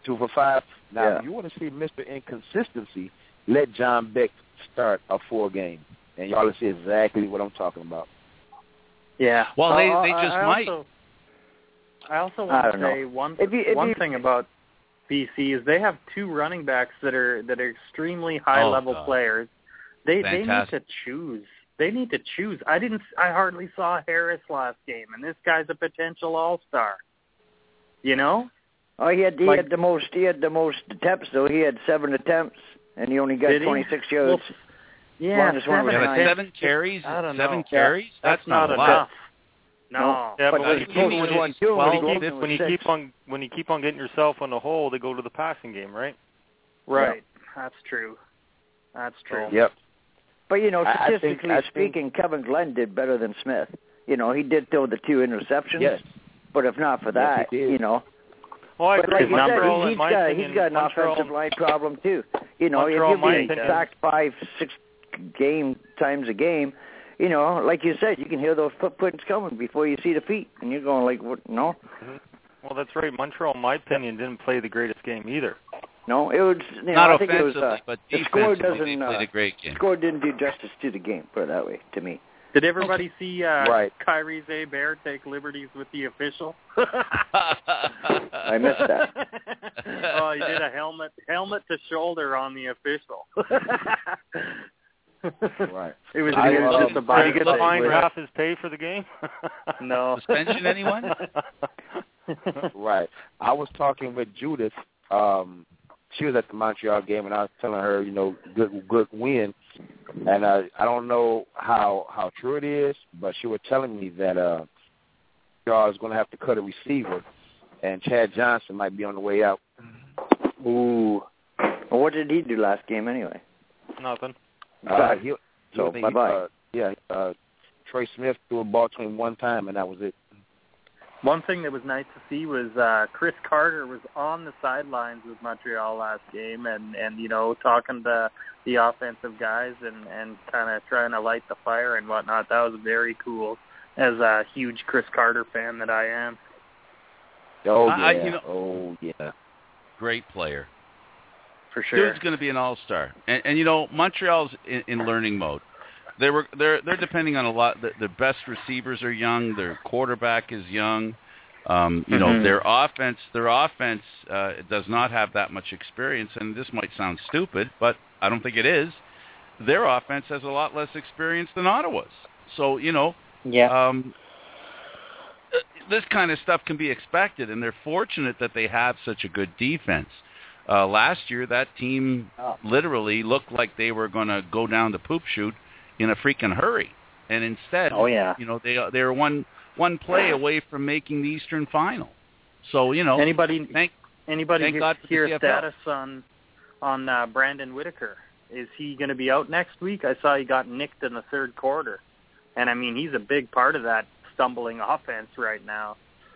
2 for 5. Now, if you want to see Mr. Inconsistency, let John Beck start a 4 game, and y'all will see exactly what I'm talking about. Yeah. Well, they just might. I also want to say one thing about BC is they have 2 running backs that are extremely high level players. They need to choose. They need to choose. I hardly saw Harris last game, and this guy's a potential all-star. You know? Oh, he had the most attempts though. He had 7 attempts, and he only got 26 yards. Well, 7 carries. I don't know. 7 carries. That's not enough. No. Yeah, but when you keep on getting yourself on the hole, they go to the passing game, right? Right. Yep. That's true. Yep. But statistically speaking, Kevin Glenn did better than Smith. He did throw the 2 interceptions. Yes. But if not for that, Well, I but agree. like he's got an offensive line problem too. If you're being sacked 5-6 times a game, like you said, you can hear those footprints coming before you see the feet, and you're going like, what? No. Mm-hmm. Well, that's right. Montreal, in my opinion, didn't play the greatest game either. No, it was not I think offensively, it was, but the score defensively, they played a great game. The score didn't do justice to the game, put it that way, to me. Did everybody see Kyrie Zaber take liberties with the official? I missed that. Oh, he did a helmet to shoulder on the official. Right. It was just a body behind half his pay for the game. No suspension. Anyone? Right. I was talking with Judith. She was at the Montreal game, and I was telling her, good win. And I don't know how true it is, but she was telling me that Montreal is going to have to cut a receiver, and Chad Johnson might be on the way out. Ooh. Well, what did he do last game anyway? Nothing. Bye-bye. Troy Smith threw a ball to him one time, and that was it. One thing that was nice to see was Chris Carter was on the sidelines with Montreal last game and talking to the offensive guys and kind of trying to light the fire and whatnot. That was very cool as a huge Chris Carter fan that I am. Oh, yeah. Great player. For sure. Dude's going to be an all-star. And Montreal's in learning mode. They're depending on a lot. The best receivers are young. Their quarterback is young. Their offense does not have that much experience. And this might sound stupid, but I don't think it is. Their offense has a lot less experience than Ottawa's. So this kind of stuff can be expected, and they're fortunate that they have such a good defense. Last year, that team literally looked like they were going to go down the poop chute in a freaking hurry, and instead, they were one play away from making the Eastern Final. So anybody hear CFL. Status on Brandon Whitaker? Is he going to be out next week? I saw he got nicked in the third quarter, and I mean he's a big part of that stumbling offense right now.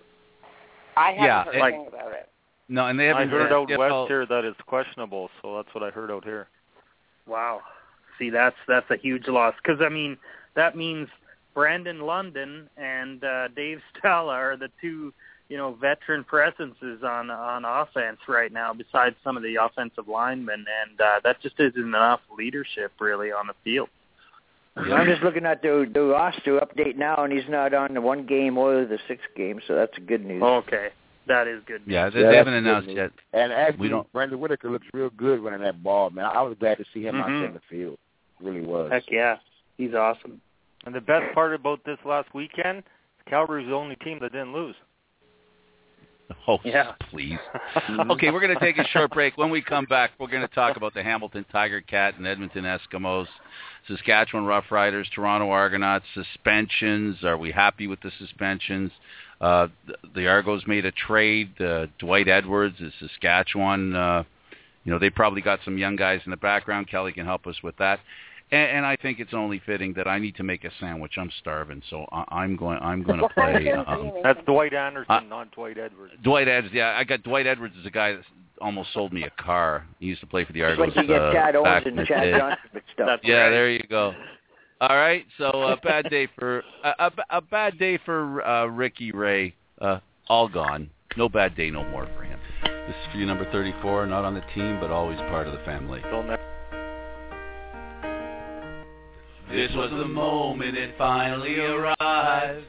I haven't heard anything about it. No, and they haven't. I heard out west here that it's questionable, so that's what I heard out here. Wow. See, that's a huge loss because that means Brandon London and Dave Stella are the 2, veteran presences on offense right now. Besides some of the offensive linemen, and that just isn't enough leadership really on the field. I'm just looking at the roster update now, and he's not on the 1 game or the 6 game, so that's good news. Okay. That is good news. Yeah, they haven't announced yet. And actually, Brandon Whitaker looks real good running that ball, man. I was glad to see him out there in the field. Really was. Heck yeah. He's awesome. And the best part about this last weekend, Calgary's the only team that didn't lose. Oh, yeah. Please. Okay, we're going to take a short break. When we come back, we're going to talk about the Hamilton Tiger Cat and Edmonton Eskimos, Saskatchewan Roughriders, Toronto Argonauts, suspensions. Are we happy with the suspensions? The Argos made a trade. Dwight Edwards is Saskatchewan. They probably got some young guys in the background. Kelly can help us with that. And I think it's only fitting that I need to make a sandwich. I'm starving, so I'm going to play. That's Dwight Anderson, not Dwight Edwards. Dwight Edwards, yeah. I got Dwight Edwards is a guy that almost sold me a car. He used to play for the Argos. Like you get Chad Owens and Chad Johnson and stuff. Yeah, there you go. All right, so a bad day for Ricky Ray. All gone. No bad day no more for him. This is for you, number 34. Not on the team, but always part of the family. This was the moment it finally arrived.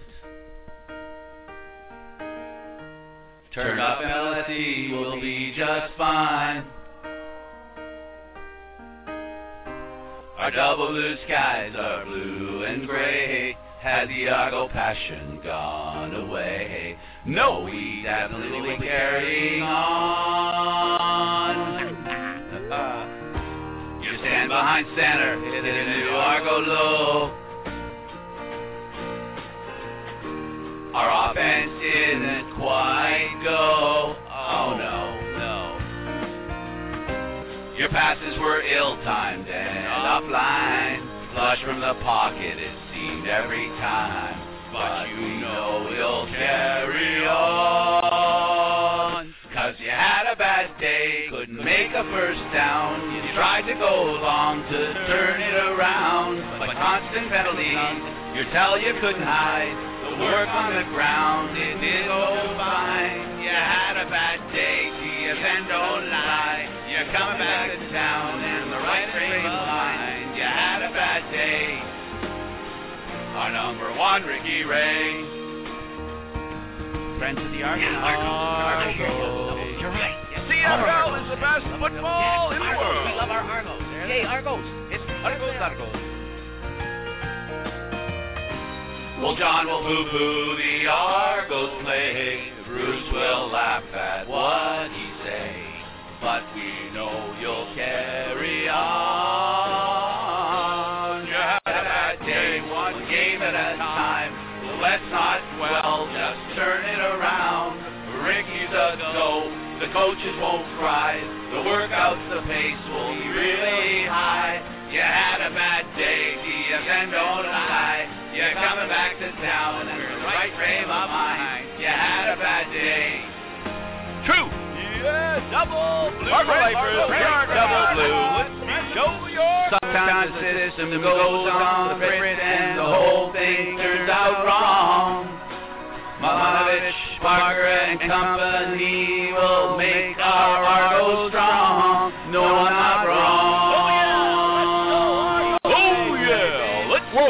Turn up LSD, we'll be just fine. Our double blue skies are blue and gray. Has the Argo passion gone away? No, we definitely will be carrying on. You stand behind center, hit a new Argo low. Our offense didn't quite go. Oh no. Your passes were ill-timed and offline. Flush from the pocket, it seemed every time. But you know you'll carry on. 'Cause you had a bad day, couldn't make a first down. You tried to go long to turn it around. But constant penalties, you tell you couldn't hide. The work on the ground, it didn't go fine. You had a bad day, TSN don't lie. You're coming back to town in the right frame of mind. You had a bad day. Our number one, Ricky Ray. Friends of the Argo. You're right. CFL is the best football in the world. We love our Argos. Yay, Argos. It's Argos. Well, John will poo-poo the Argos play. Bruce will laugh at what he say. But we know you'll carry on. You had a bad day, one game at a time. Let's not dwell, just turn it around. Ricky's a go, the coaches won't cry. The workouts, the pace will be really high. You had a bad day, TSN don't lie. You're coming back to town and we're in the right frame of mind. You had a bad day. True. Yeah, double blue. Double blue. Show your. Sometimes the system goes on the fritz and the whole thing turns out wrong. Milanovich, Parker, and company will make our Argo strong. No, I'm not wrong. Oh yeah, let's go.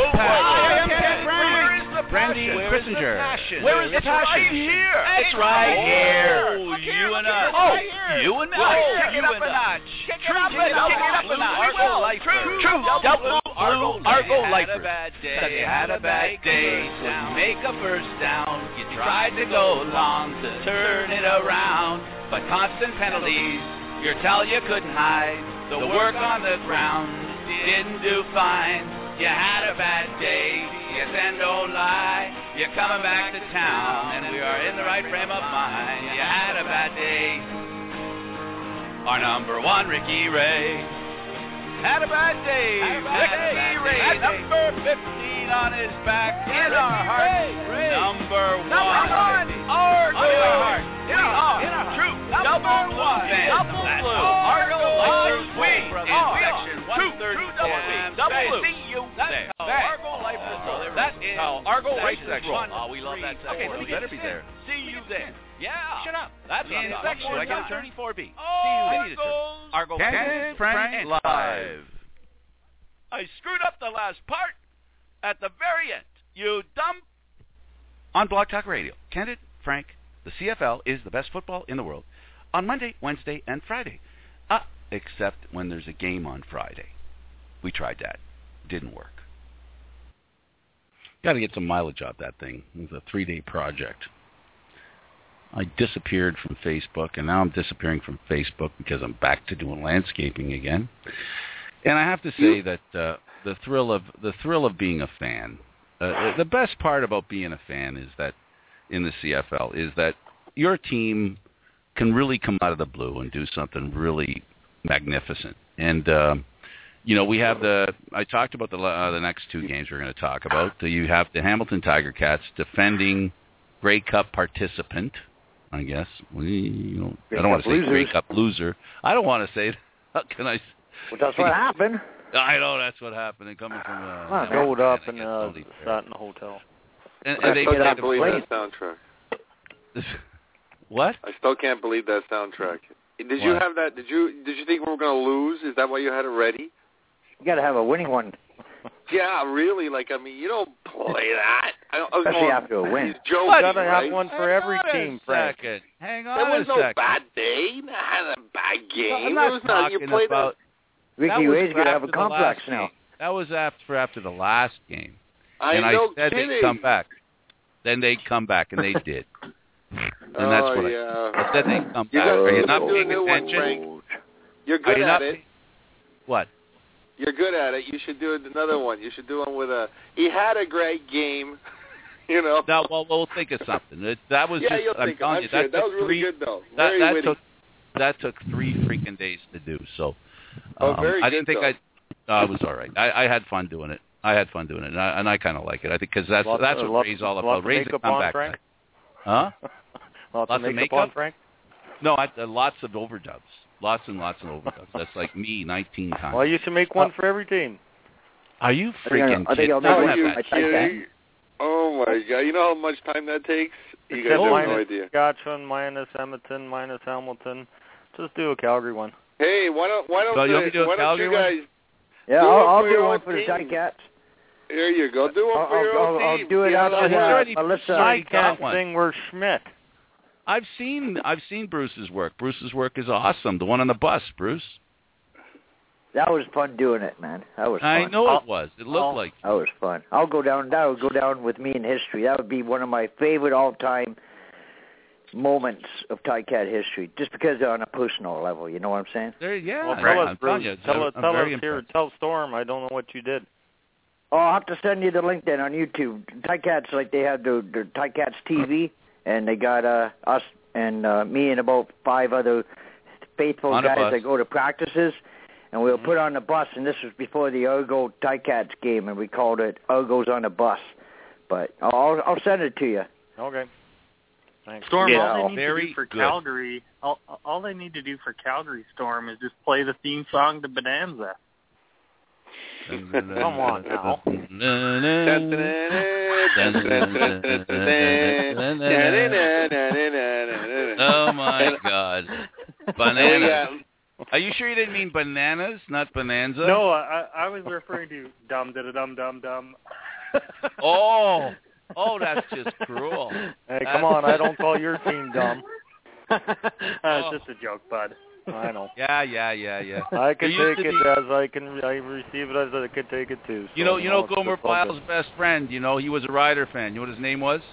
Brandy Kissinger. Where is the passion? Right here. It's right here. Oh, you and us. Oh, you and us. Kick it up a notch. Kick it up a notch. True. Double blue Argo Lifer. Because you had a bad day. Couldn't make a first down. You tried to go long to turn it around. But constant penalties, your tell you couldn't hide. The work on the ground didn't do fine. You had a bad day. Yes, and don't lie. You're coming back to town, and we are in the right frame of mind. You had a bad day. Our number one, Ricky Ray. Had a bad day. Ricky Ray, number 15 on his back. In our heart. Number one. Argo. In our heart. True. Number one. Double blue. Argo Lifer. We in section 130. Double blue. See you there. Argo Lifer. That is how Argo race section. Oh, we love that section. Okay, we better be there. See you there. Yeah. Shut up. That's in section 134B. Argo Frank Live. I screwed up the last part at the very end. You dumb. On Blog Talk Radio, Candid Frank, the CFL is the best football in the world on Monday, Wednesday, and Friday. Except when there's a game on Friday. We tried that. Didn't work. Got to get some mileage off that thing. It was a 3-day project. I disappeared from Facebook, and now I'm disappearing from Facebook because I'm back to doing landscaping again. And I have to say that the thrill of being a fan, the best part about being a fan is that in the CFL is that your team can really come out of the blue and do something really magnificent. And we have I talked about the next two games we're going to talk about. You have the Hamilton Tiger Cats defending Grey Cup participant. I guess I don't want to say Grey Cup loser. I don't want to say that. Can I? Well, that's what happened. I know that's what happened. And coming from showed up and sat in the hotel. And I still can't believe that soundtrack. What? I still can't believe that soundtrack. Did you have that? Did you think we were going to lose? Is that why you had it ready? You got to have a winning one. Yeah, really. Like, I mean, you don't play that. Especially after a win. Joking, you got to right? have one for every team, Frank. Hang on There was a no second. bad day. Not a bad game. I'm not talking about. Ricky Ray's going to have a complex now. That was after the last game. I said they'd come back. Then they'd come back, and they did. And that's what I said. They'd come back. Are you not paying attention? You're good at it. What? You're good at it. You should do another one. You should do one with a. He had a great game. You know. No, well, we'll think of something. That was yeah, just. I'm telling you, sure. That was really good, though. Very witty. That took 3 freaking days to do. So. Very I didn't good, think it was all right. I had fun doing it. And I kind of like it. I think because that's what Ray's all about. Ray's a comeback guy. Huh? Lots of makeup on, Frank? No, lots of overdubs. Lots and lots of overdubs. That's like me 19 times. Well, you should make one for every team. Are you freaking kidding? Oh, my God. You know how much time that takes? You guys have no idea. Saskatchewan minus Edmonton minus Hamilton. Just do a Calgary one. Hey, why don't you guys... Yeah, I'll do one for the Ticats. There you go. Do one for your own team. I'll do it after that. I can't sing We're Schmidt. I've seen Bruce's work. Bruce's work is awesome. The one on the bus, Bruce. That was fun doing it, man. That was fun. I know it was. It looked like that was fun. I'll go down. That would go down with me in history. That would be one of my favorite all-time moments of Ticat history, just because on a personal level. You know what I'm saying? Well, tell us, Bruce. Tell us here. Tell Storm. I don't know what you did. Oh, I'll have to send you the link then on YouTube. Ticats, like they have the Ticats TV, and they got us and me and about 5 other faithful guys that go to practices, and we'll put on the bus. And this was before the Argo Ticats game, and we called it Argos on the Bus. But I'll send it to you. Okay. Thanks. Storm, all they need to do for Calgary, all they need to do for Calgary, Storm, is just play the theme song to Bonanza. Come on now. Oh my God. Bananas. Are you sure you didn't mean bananas, not bonanza? No, I was referring to dum da dum dum dum. Oh, that's just cruel. Hey, come on, I don't call your team dumb. It's just a joke, bud. I know. Yeah. I can take it as I receive it as I could take it too. So, you know Gomer Pyle's best friend. You know, he was a Rider fan. You know what his name was?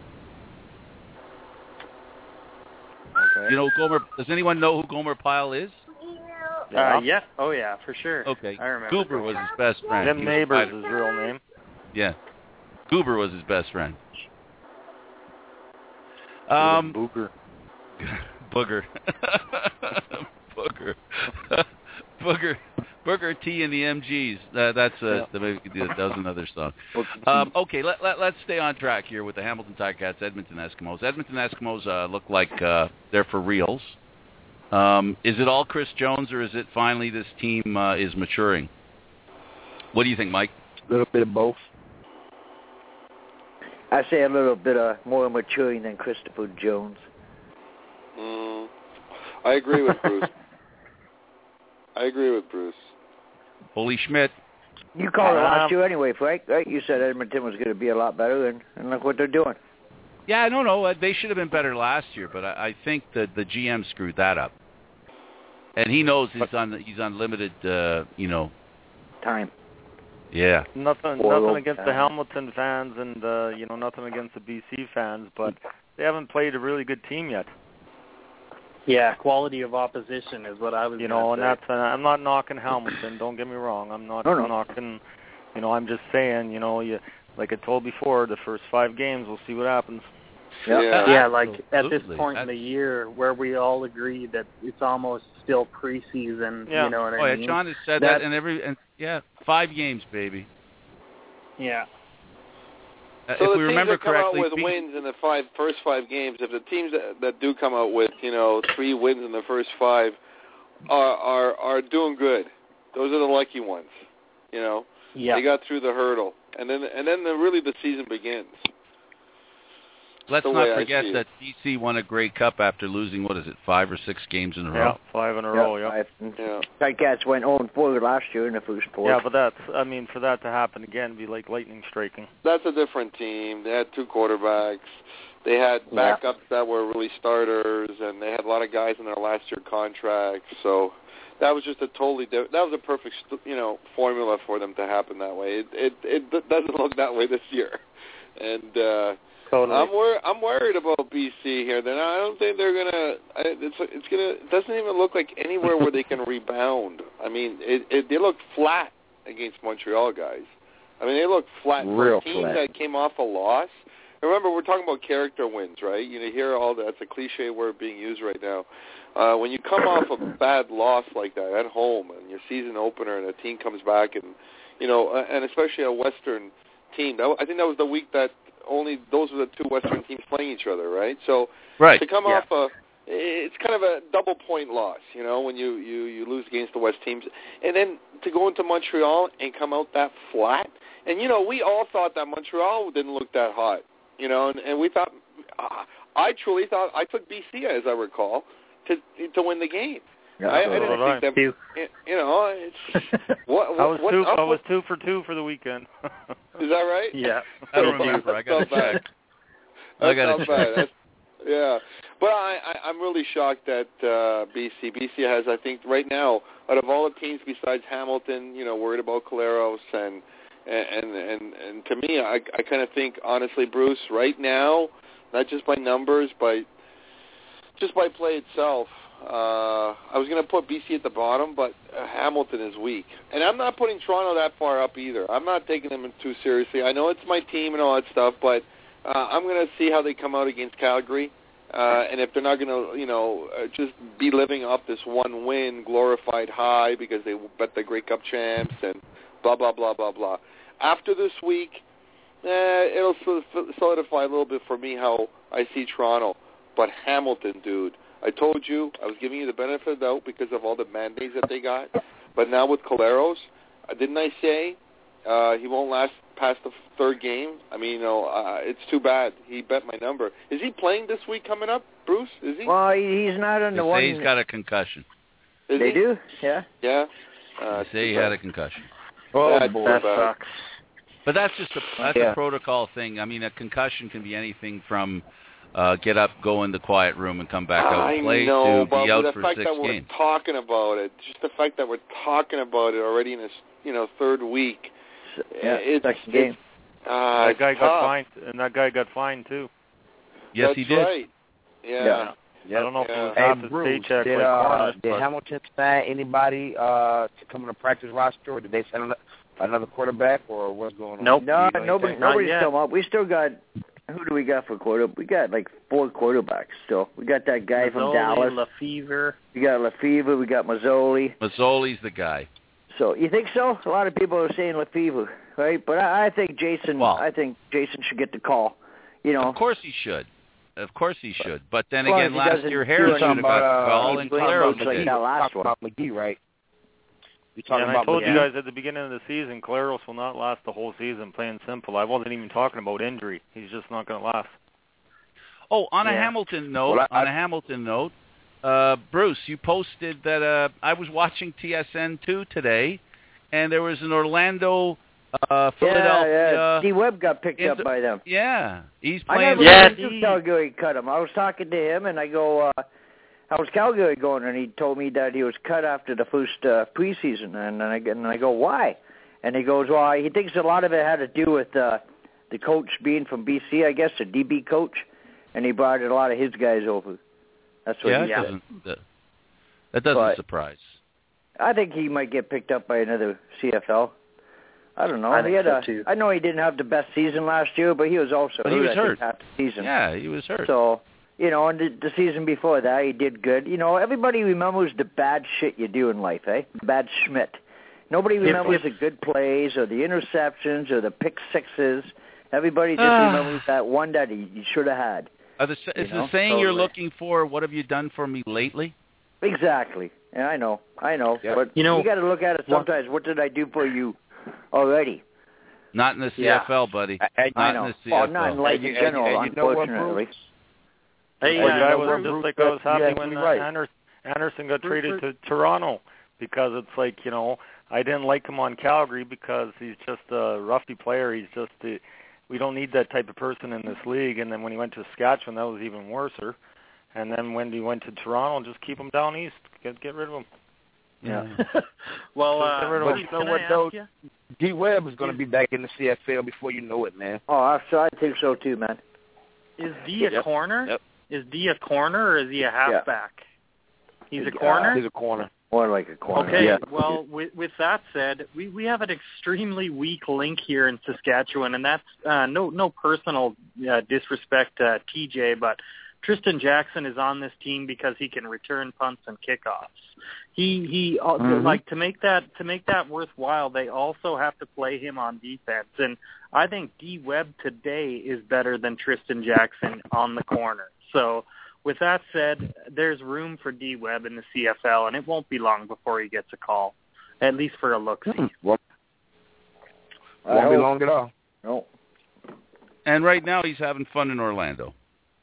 Okay. You know Gomer. Does anyone know who Gomer Pyle is? Yeah. Oh yeah, for sure. Okay. I remember. Goober was his best friend. Jim Neighbors is his real name. Yeah. Goober was his best friend. Booger. Booger. Booger T and the MGs. Maybe we could do that. That was another song. Okay, let's stay on track here with the Hamilton Ticats, Edmonton Eskimos. Edmonton Eskimos look like they're for reals. Is it all Chris Jones, or is it finally this team is maturing? What do you think, Mike? A little bit of both. I say a little bit more maturing than Christopher Jones. I agree with Bruce. Holy Schmidt. You called it last year anyway, Frank, right? You said Edmonton was going to be a lot better, and look what they're doing. Yeah, no. They should have been better last year, but I think that the GM screwed that up. And he knows he's on limited, time. Yeah. Nothing against the Hamilton fans and, nothing against the BC fans, but they haven't played a really good team yet. Yeah, quality of opposition is what I was. And that's I'm not knocking Hamilton. Don't get me wrong. I'm not knocking. I'm just saying. Like I told before, the first 5 games, we'll see what happens. Yeah, like at this point in the year, where we all agree that it's almost still preseason. Yeah. You know what I mean? Yeah, John has said that, and 5 games, baby. Yeah. So if the we teams remember that come correctly, out with wins in the first 5 games, if the teams that do come out with 3 wins in the first 5 are doing good, those are the lucky ones. They got through the hurdle, and then really the season begins. Let's not forget that BC won a Grey Cup after losing, 5 or 6 games in a row? Yeah, 5 in a row, yeah. Ticats went 0-4 last year in the first four. Yeah, but for that to happen again, it'd be like lightning striking. That's a different team. They had 2 quarterbacks. They had backups that were really starters, and they had a lot of guys in their last year contracts. So that was just that was a perfect, formula for them to happen that way. It doesn't look that way this year, and totally. I'm worried about BC here. Then I don't think they're gonna. It doesn't even look like anywhere where they can rebound. I mean, they look flat against Montreal guys. I mean, they look flat for a team that came off a loss. Remember, we're talking about character wins, right? You hear all that. It's a cliche word being used right now. When you come off a bad loss like that at home and your season opener and a team comes back and, and especially a Western team, I think that was the week that only those were the 2 Western teams playing each other, right? So to come off it's kind of a double point loss, when you lose against the West teams. And then to go into Montreal and come out that flat. And, we all thought that Montreal didn't look that hot. And we thought, I truly thought, I took BC, as I recall, to win the game. Yeah, I didn't think them, it's, I was 2 for 2 for the weekend. Is that right? Yeah. I don't remember. I got to check. I got to check. Yeah. But I'm really shocked at BC. BC has, I think, right now, out of all the teams besides Hamilton, worried about Collaros and to me, I kind of think, honestly, Bruce, right now, not just by numbers, but just by play itself, I was going to put BC at the bottom, but Hamilton is weak. And I'm not putting Toronto that far up either. I'm not taking them too seriously. I know it's my team and all that stuff, but I'm going to see how they come out against Calgary. And if they're not going to, just be living off this one win, glorified high because they bet the Grey Cup champs and blah, blah, blah, blah, blah. After this week, it'll solidify a little bit for me how I see Toronto. But Hamilton, dude, I told you, I was giving you the benefit of the doubt because of all the mandates that they got. But now with Collaros, didn't I say he won't last past the 3rd game? I mean, it's too bad. He bet my number. Is he playing this week coming up, Bruce? Is he? Well, he's not on the one. He's got a concussion. They do? Yeah. Yeah? They say he had a concussion. Oh, boy, that sucks. But that's just a protocol thing. I mean, a concussion can be anything from get up, go in the quiet room, and come back out and play to be out for 6 games. The fact that we're talking about it, just the fact that we're talking about it already in this, 3rd week. It's second game. That guy got fined, and that guy got fined too. Yes, That's he did. Right. Yeah. I don't know if it was half his paycheck. Did Hamilton sign anybody to come on the practice roster, or did they sign another quarterback, or what's going on? Nope. No, nobody's come up. We still got, who do we got for quarterback? We got like 4 quarterbacks still. We got that guy from Dallas. Lefevre. We got Lefevre. We got Mazzoli. Mazzoli's the guy. So you think so? A lot of people are saying Lefevre, right? But I think Jason. Well, I think Jason should get the call. Of course he should. Of course he should. But then again, last year Harris should have got the call, and Collaros did. That last one. About McGee, right? And I told you guys at the beginning of the season, Collaros will not last the whole season, plain simple. I wasn't even talking about injury. He's just not going to last. Oh, on a Hamilton note, Bruce, you posted that I was watching TSN2 today, and there was an Orlando, Philadelphia. D. Webb got picked up by them. Yeah, he's playing. I never knew Calgary cut him. I was talking to him, and I go, how's Calgary going? And he told me that he was cut after the first preseason. And I go, why? And he goes, well, he thinks a lot of it had to do with the coach being from BC, I guess, the DB coach, and he brought a lot of his guys over. That's what he said. That doesn't surprise. I think he might get picked up by another CFL. I don't know. I think so too. I know he didn't have the best season last year, but he was also he was hurt half the season. Yeah, he was hurt. So, and the season before that, he did good. Everybody remembers the bad shit you do in life, eh? Bad Schmidt. Nobody remembers the good plays or the interceptions or the pick sixes. Everybody just remembers that one that he should have had. Is the saying you're looking for, what have you done for me lately? Exactly. Yeah, I know. Yep. But you got to look at it sometimes. What did I do for you already? Not in the CFL, buddy. I know. In the CFL. Not in life in general, unfortunately. Hey, I was just like I was happy when Anderson got traded to Toronto, because it's like, I didn't like him on Calgary because he's just a roughy player. He's just we don't need that type of person in this league. And then when he went to Saskatchewan, that was even worser. And then when he went to Toronto, just keep him down east. Get rid of him. Yeah. Well, but you know what, though? D. Webb is going to be back in the CFL before you know it, man. Oh, I think so too, man. Is D a corner? Yep. Is D a corner, or is he a halfback? He's a corner? He's a corner. More like a corner. Okay, yeah. Well, with that said, we have an extremely weak link here in Saskatchewan, and that's no personal disrespect to TJ, but Tristan Jackson is on this team because he can return punts and kickoffs. He like to make that worthwhile, they also have to play him on defense, and I think D. Webb today is better than Tristan Jackson on the corner. So with that said, there's room for D. Webb in the CFL, and it won't be long before he gets a call, at least for a look-see. Won't be long at all. No. And right now he's having fun in Orlando.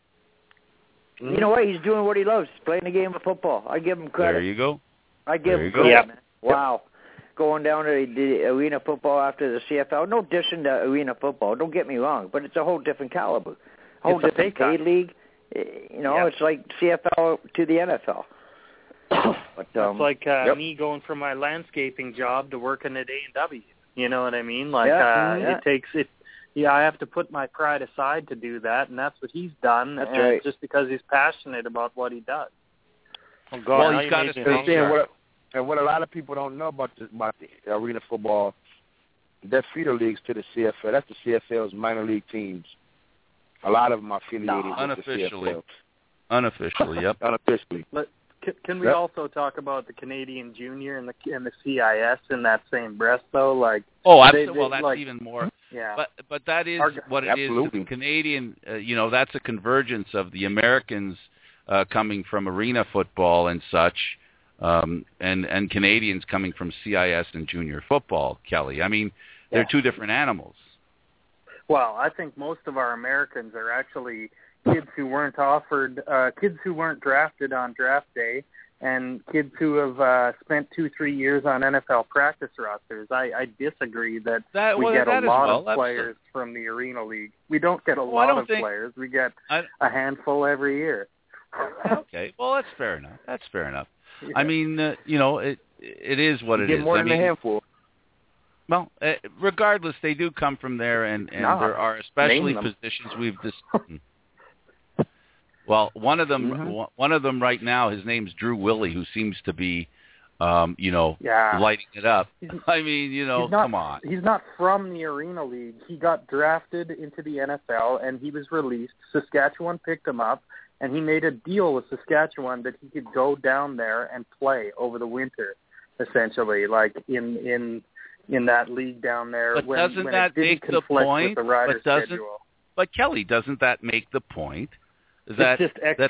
You know what? He's doing what he loves, playing the game of football. I give him credit. There you go. I give him credit, man. Wow. Going down to the arena football after the CFL. No dissing to arena football. Don't get me wrong, but it's a whole different caliber. Whole different paid league. It's like CFL to the NFL. But, it's like me going from my landscaping job to working at A&W. You know what I mean? Like it takes it. Yeah, I have to put my pride aside to do that, and that's what he's done. That's right. Just because he's passionate about what he does. Oh, God, well, he's got to stay. And what a lot of people don't know about the arena football, they're feeder leagues to the CFL. That's the CFL's minor league teams. A lot of them are affiliated with the CFL. Unofficially, yep. Unofficially. But can we also talk about the Canadian Junior and the CIS in that same breath, though? Like, absolutely. That's like, even more. Yeah. But that is what it is. The Canadian, that's a convergence of the Americans coming from arena football and such, and Canadians coming from CIS and junior football, Kelly. I mean, they're two different animals. Well, I think most of our Americans are actually kids who weren't drafted on draft day, and kids who have spent 2-3 years on NFL practice rosters. I disagree that we get a lot of players from the Arena League. We don't get a lot of players. We get a handful every year. Okay, well, that's fair enough. Yeah. I mean, it is what it is. Get more than a handful. Well, regardless, they do come from there, and there are especially positions we've discussed. Well, one of them right now, his name's Drew Willie, who seems to be, lighting it up. I mean, come on. He's not from the Arena League. He got drafted into the NFL, and he was released. Saskatchewan picked him up, and he made a deal with Saskatchewan that he could go down there and play over the winter, essentially, like in that league down there. But when doesn't that make the point? But Kelly, doesn't that make the point? That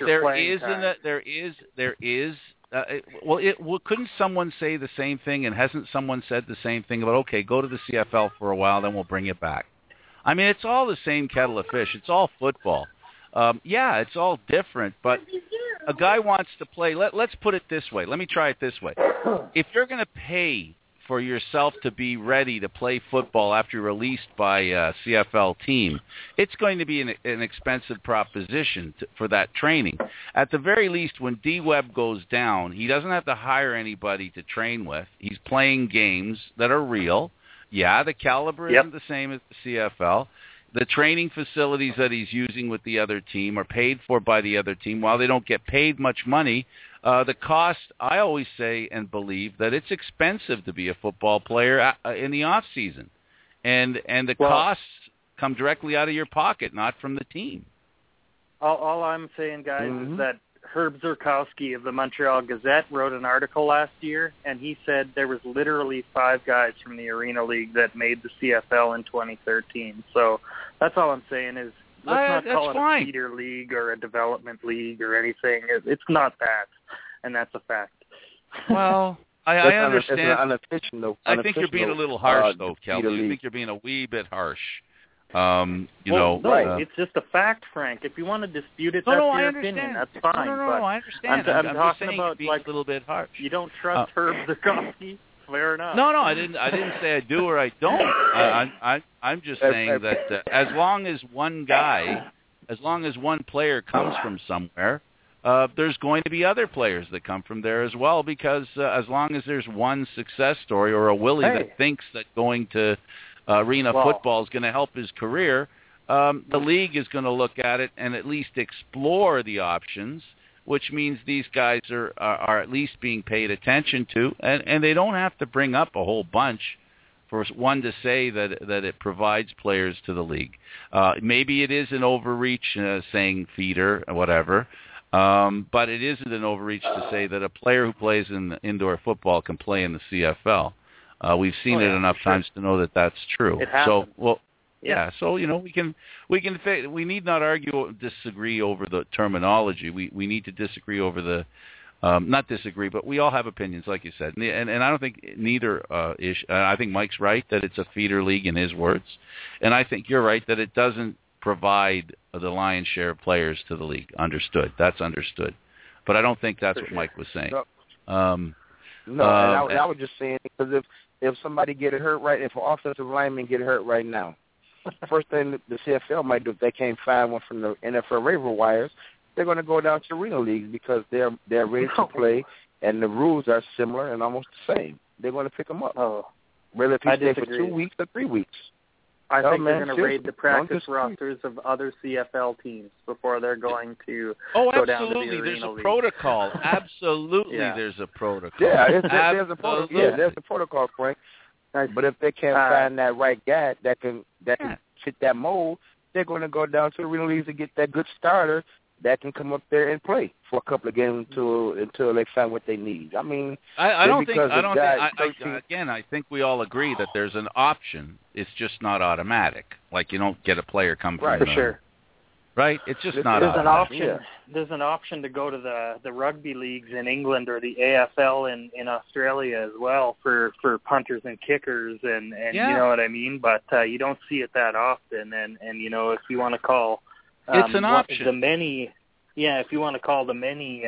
couldn't someone say the same thing, and hasn't someone said the same thing about, okay, go to the CFL for a while, then we'll bring it back? I mean, it's all the same kettle of fish. It's all football. It's all different, but a guy wants to play. Let's put it this way. Let me try it this way. If you're going to pay for yourself to be ready to play football after you're released by a CFL team, it's going to be an expensive proposition for that training. At the very least, when D. Webb goes down, he doesn't have to hire anybody to train with. He's playing games that are real. Yeah, the caliber isn't the same as the CFL. The training facilities that he's using with the other team are paid for by the other team. While they don't get paid much money, the cost, I always say and believe that it's expensive to be a football player in the off season, and the costs come directly out of your pocket, not from the team. All I'm saying, guys, is that Herb Zurkowski of the Montreal Gazette wrote an article last year, and he said there was literally 5 guys from the Arena League that made the CFL in 2013. So that's all I'm saying is let's not call it a feeder league or a development league or anything. It's not that, and that's a fact. Well, I understand. It's unofficial. I think you're being a little harsh, though, Kelly. I think you're being a wee bit harsh. It's just a fact, Frank. If you want to dispute it, that's your opinion. That's fine. No, I understand. I'm talking about being a little bit harsh. You don't trust Herb Zurkowsky? Fair enough. No, I didn't say I do or I don't. I'm just saying that as long as one player comes from somewhere, there's going to be other players that come from there as well, because as long as there's one success story or a Willie that thinks that going to arena football is going to help his career, the league is going to look at it and at least explore the options, which means these guys are at least being paid attention to, and they don't have to bring up a whole bunch for one to say that it provides players to the league. Maybe it is an overreach saying feeder or whatever, but it isn't an overreach to say that a player who plays in indoor football can play in the CFL. We've seen it enough times to know that that's true. It happens. So we need not disagree over the terminology. We need to disagree over the not disagree, but we all have opinions, like you said, and I don't think neither I think Mike's right that it's a feeder league in his words, and I think you're right that it doesn't provide the lion's share of players to the league. Understood. That's understood, but I don't think that's what Mike was saying. No, I was just saying, because if somebody get hurt if an offensive lineman get hurt right now, first thing the CFL might do, if they can't find one from the NFL waiver wires, they're going to go down to arena leagues because they're ready to play, and the rules are similar and almost the same. They're going to pick them up. Whether if you stay for 2 weeks or 3 weeks. I think they're going to raid the practice rosters of other CFL teams before they're going to go down to the arena there's a league. Protocol. Absolutely, there's a protocol. Yeah, there's a protocol. Yeah, there's a protocol, Frank. But if they can't find that right guy that can fit that mold, they're going to go down to the arena leagues to get that good starter that can come up there and play for a couple of games until they find what they need. I mean, I think we all agree that there's an option. It's just not automatic. Like, you don't get a player come from for sure. Right? It's just not there's automatic. An option. There's an option to go to the rugby leagues in England or the AFL in Australia as well for punters and kickers and you know what I mean? But you don't see it that often. And you know, if you want to call it's an option. If you want to call the many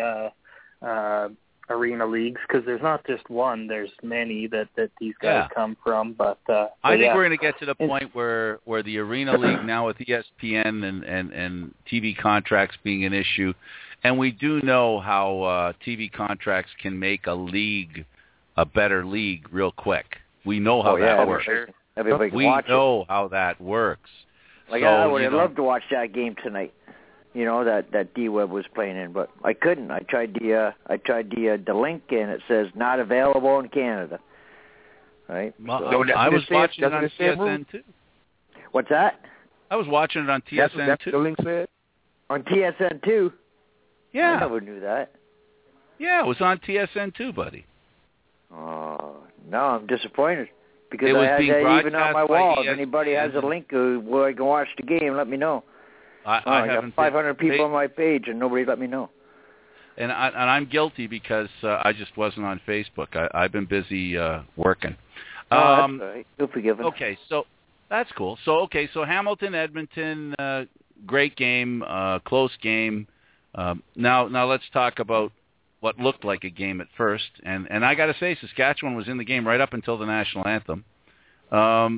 arena leagues, because there's not just one, there's many that these guys come from. But I think we're going to get to the point where the arena league now with ESPN and TV contracts being an issue, and we do know how TV contracts can make a league a better league real quick. We know how that works. Sure. Everybody can we watch know how that works. Like, I would have loved to watch that game tonight. You know, that D-Web was playing in, but I couldn't. I tried the link, and it says not available in Canada. Right? I was watching it on TSN too. What's that? I was watching it on TSN that's too. The link said? On TSN too? Yeah. I never knew that. Yeah, it was on TSN too, buddy. Oh, no, I'm disappointed. Because it was I had being that even on my wall. ESPN. If anybody has a link where I can watch the game, let me know. I got 500 people on my page, and nobody let me know. And I'm guilty because I just wasn't on Facebook. I've been busy working. That's all right. You're forgiven. Okay, so that's cool. So Hamilton, Edmonton, great game, close game. Now let's talk about what looked like a game at first. And I got to say, Saskatchewan was in the game right up until the national anthem. Up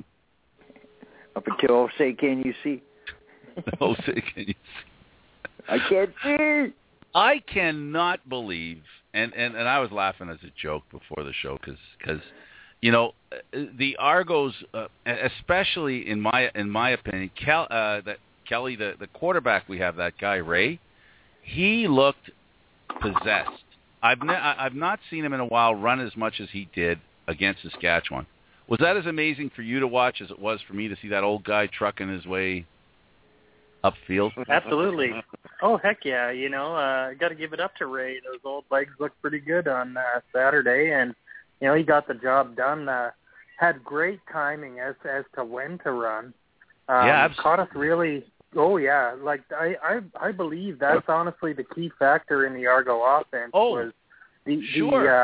until say, can you see? Oh, say, can you see? I can't see. I cannot believe, and I was laughing as a joke before the show because you know, the Argos, especially in my opinion, Kelly, the quarterback we have, that guy Ray, he looked possessed. I've not seen him in a while run as much as he did against Saskatchewan. Was that as amazing for you to watch as it was for me to see that old guy trucking his way upfield? Absolutely. Oh, heck yeah. You know, got to give it up to Ray. Those old legs looked pretty good on Saturday, and, you know, he got the job done. Had great timing as to when to run. Yeah, absolutely. Caught us really... Oh, yeah. Like, I believe that's honestly the key factor in the Argo offense was the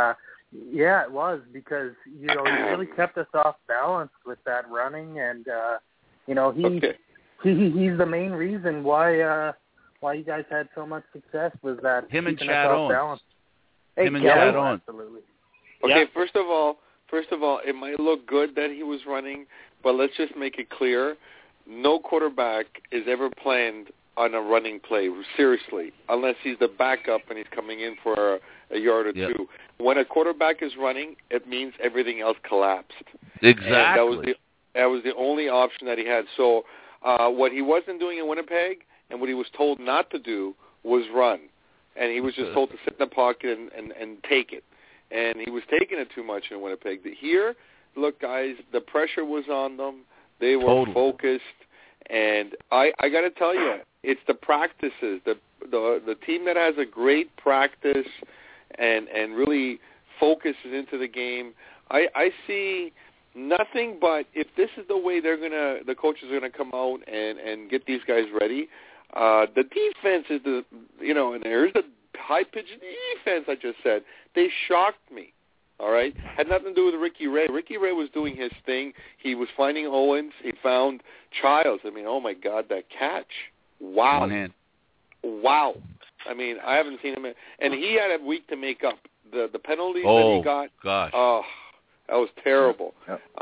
Yeah, it was, because, he really kept us off balance with that running, and, he's the main reason why you guys had so much success, was that him and keeping us off balance. Him and Chad Owens. Absolutely. Okay, first of all, it might look good that he was running, but let's just make it clear, no quarterback is ever planned on a running play, seriously, unless he's the backup and he's coming in for a yard or two. When a quarterback is running, it means everything else collapsed. Exactly. And that was the only option that he had. So what he wasn't doing in Winnipeg and what he was told not to do was run. And he was just told to sit in the pocket and take it. And he was taking it too much in Winnipeg. Here, look, guys, the pressure was on them. They were focused. And I got to tell you, it's the practices. The team that has a great practice and really focuses into the game, I see nothing but, if this is the way the coaches are gonna come out and get these guys ready, the defense is and there's the high-pitched defense I just said. They shocked me, all right? Had nothing to do with Ricky Ray. Ricky Ray was doing his thing. He was finding Owens. He found Childs. I mean, oh, my God, that catch. Wow. One hand. Wow. I mean, I haven't seen him. And he had a week to make up. The penalties that he got. Gosh. Oh, that was terrible.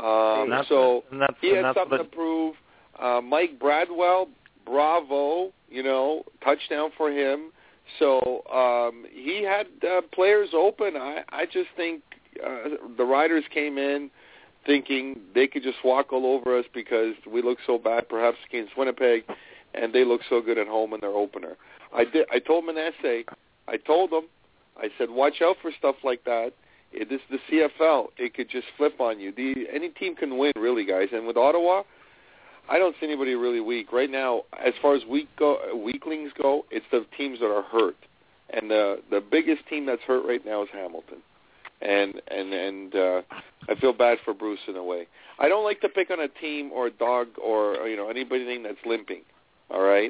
He had something to prove. Mike Bradwell, bravo, touchdown for him. So he had players open. I just think the Riders came in thinking they could just walk all over us because we look so bad perhaps against Winnipeg, and they look so good at home in their opener. I told Manasseh, I said, watch out for stuff like that. This is the CFL. It could just flip on you. Any team can win, really, guys. And with Ottawa, I don't see anybody really weak. Right now, as far as weaklings go, it's the teams that are hurt. And the biggest team that's hurt right now is Hamilton. And I feel bad for Bruce in a way. I don't like to pick on a team or a dog or anybody that's limping. All right?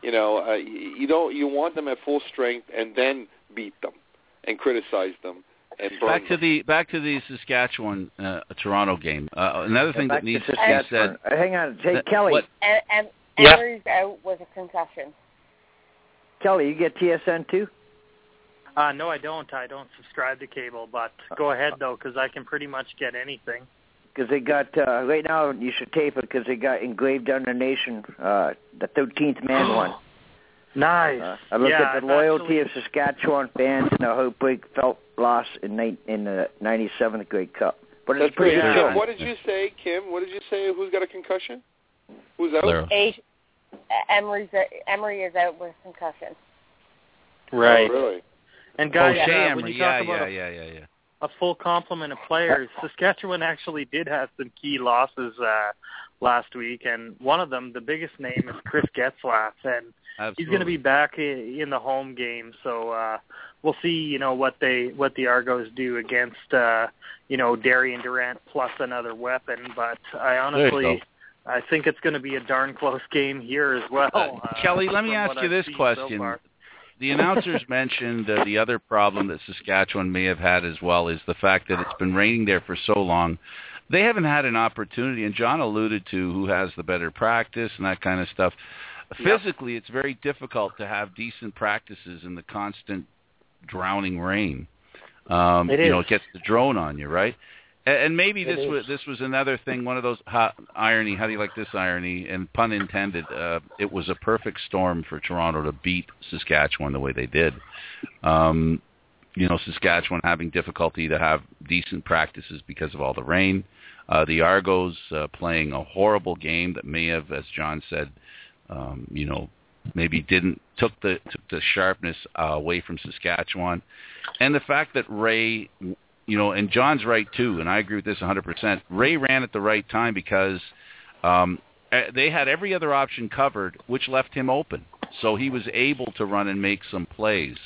You want them at full strength and then beat them and criticize them. And back to the Saskatchewan Toronto game. Another thing that needs to be said. Hang on, hey Kelly. Emery's out with a concussion. Kelly, you get TSN too? No, I don't. I don't subscribe to cable. But go ahead though, because I can pretty much get anything. Because they got right now, you should tape it because they got engraved on the nation the 13th man one. Nice. I looked at the loyalty of Saskatchewan fans and the heartbreak felt loss in the 97th Grey Cup. But it's pretty good. What did you say, Kim? What did you say? Who's got a concussion? Who's out? Emery is out with a concussion. Right. Oh, really? And guys, when you talk about a full complement of players, Saskatchewan actually did have some key losses last week, and one of them, the biggest name, is Chris Getzlaff, and he's going to be back in the home game. So we'll see, what the Argos do against, Darian Durant plus another weapon. But I think it's going to be a darn close game here as well. Kelly, let me ask you this question. So the announcers mentioned the other problem that Saskatchewan may have had as well is the fact that it's been raining there for so long. They haven't had an opportunity, and John alluded to who has the better practice and that kind of stuff. Physically, it's very difficult to have decent practices in the constant drowning rain. It gets the drone on you, right? And maybe this was another thing, one of those irony. How do you like this irony? And pun intended. It was a perfect storm for Toronto to beat Saskatchewan the way they did. Saskatchewan having difficulty to have decent practices because of all the rain. The Argos playing a horrible game that may have, as John said, maybe took the sharpness away from Saskatchewan, and the fact that Ray, and John's right too, and I agree with this 100%. Ray ran at the right time because they had every other option covered, which left him open, so he was able to run and make some plays.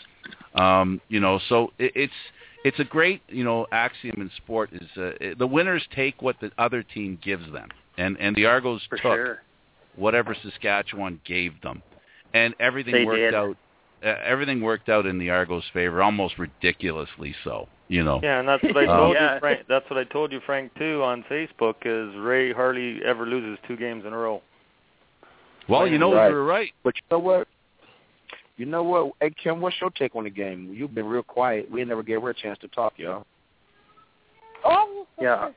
So it's a great axiom in sport is the winners take what the other team gives them, and the Argos took whatever Saskatchewan gave them, and everything worked out. Everything worked out in the Argos' favor, almost ridiculously so. You know. Yeah, and that's what I told you, Frank. That's what I told you, Frank, too, on Facebook. Is Ray hardly ever loses 2 games in a row. Well, you know, right. You're right. But you know what? Hey, Kim, what's your take on the game? You've been real quiet. We never gave her a chance to talk, y'all. Oh, yeah.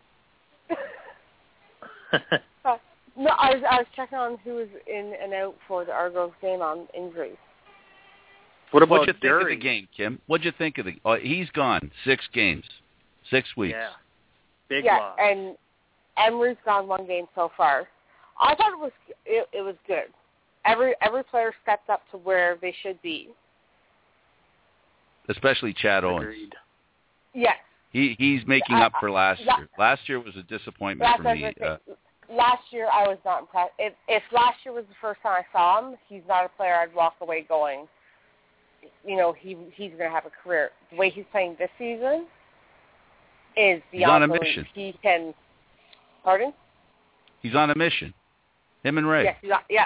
No, I was checking on who was in and out for the Argos game on injuries. What about What'd you think of the game, Kim? What'd you think of the? Oh, he's gone 6 games, 6 weeks. Yeah, big Yeah, loss. and Emery's gone 1 game so far. I thought it was good. Every player stepped up to where they should be. Especially Chad Owens. Agreed. Yes. He's making up for last year. Last year was a disappointment for me. Last year I was not impressed. If last year was the first time I saw him, he's not a player I'd walk away going, you know, he's going to have a career. The way he's playing this season is beyond. He's on a mission. He can. Pardon? He's on a mission. Him and Ray. Yes,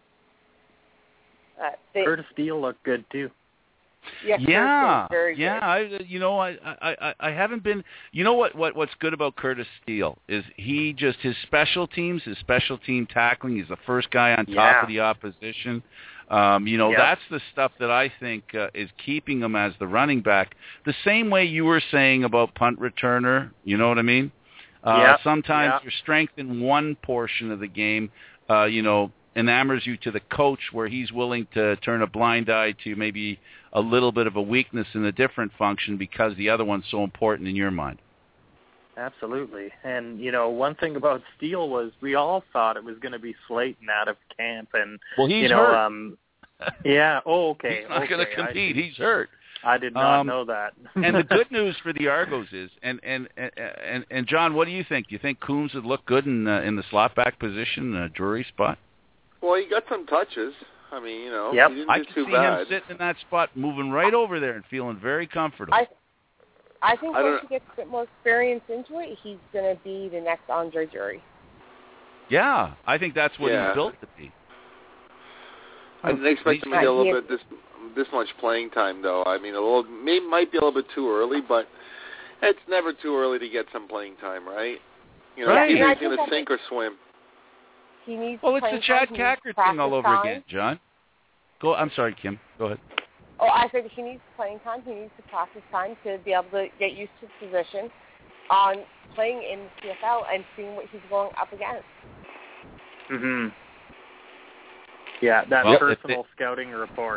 Curtis Steele looked good too. Yeah. Very good. I haven't been. You know what's good about Curtis Steele is his special team tackling. He's the first guy on top of the opposition. That's the stuff that I think is keeping him as the running back. The same way you were saying about punt returner. You know what I mean? Sometimes your strength in one portion of the game, enamors you to the coach where he's willing to turn a blind eye to maybe a little bit of a weakness in a different function because the other one's so important in your mind. Absolutely. And, one thing about Steele was we all thought it was going to be Slayton out of camp. And, well, he's hurt. Yeah. Oh, okay. He's not going to compete. He's hurt. I did not know that. And the good news for the Argos is, and John, what do you think? Do you think Coombs would look good in the slot back position, Drury spot? Well, he got some touches. I mean, he didn't I do can too see bad. him sitting in that spot, moving right over there and feeling very comfortable. I think once he gets a bit more experience into it, he's going to be the next Andre Drury. Yeah, I think that's what he's built to be. I didn't expect him to get a little bit this much playing time, though. I mean, might be a little bit too early, but it's never too early to get some playing time, right? Right. He's going to sink or swim. He needs it's the Chad Cacker thing all over again, John. I'm sorry, Kim. Go ahead. Oh, I said he needs playing time. He needs to practice time to be able to get used to the position on playing in the CFL and seeing what he's going up against. Mm-hmm. Yeah, that personal scouting report.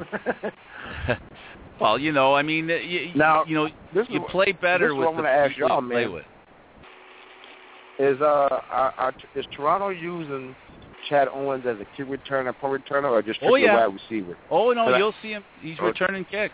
Well, you play better with the people you play with. Is Toronto using Chad Owens as a kick returner, punt returner, or just strictly wide receiver? Oh, no, you'll see him. He's returning kicks.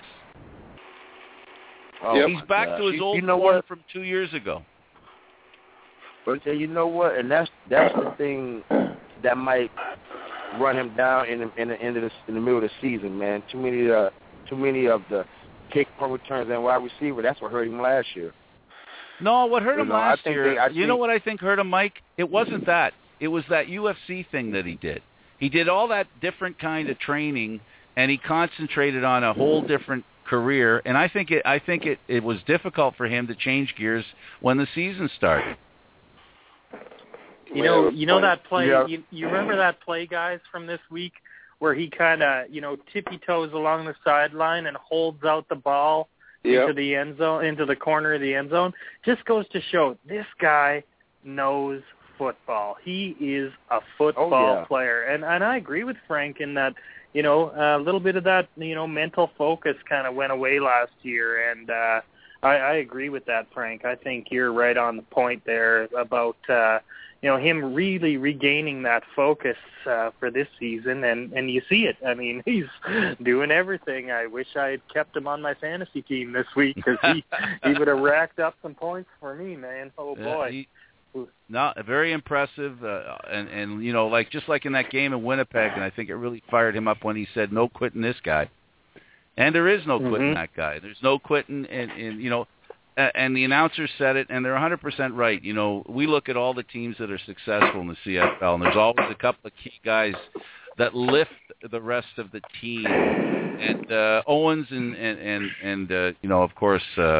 Oh, he's back to his old form from 2 years ago. But you know what? And that's the thing that might run him down in the middle of the season, man. Too many of the kick, punt returns, and wide receiver. That's what hurt him last year. No, what hurt him last year, you know what I think hurt him, Mike? It wasn't that. It was that UFC thing that he did. He did all that different kind of training, and he concentrated on a whole different career. And I think it was difficult for him to change gears when the season started. You know that play. Yeah. You remember that play, guys, from this week where he kind of tippy toes along the sideline and holds out the ball into the end zone, into the corner of the end zone. Just goes to show this guy knows football. He is a football player, and I agree with Frank in that a little bit of that mental focus kind of went away last year, and I agree with that, Frank. I think you're right on the point there about him really regaining that focus for this season, and you see it. I mean, he's doing everything. I wish I had kept him on my fantasy team this week because he would have racked up some points for me, man. Oh boy. Very impressive, and just like in that game in Winnipeg, and I think it really fired him up when he said, "No quitting this guy," and there is no quitting that guy. There's no quitting, and the announcers said it, and they're 100% right. We look at all the teams that are successful in the CFL, and there's always a couple of key guys that lift the rest of the team, and Owens and of course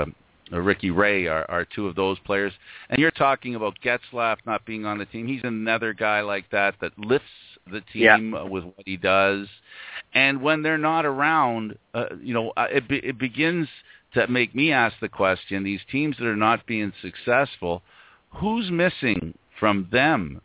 Ricky Ray are two of those players. And you're talking about Getzlaf not being on the team. He's another guy like that lifts the team with what he does. And when they're not around, it begins to make me ask the question, these teams that are not being successful, who's missing from them,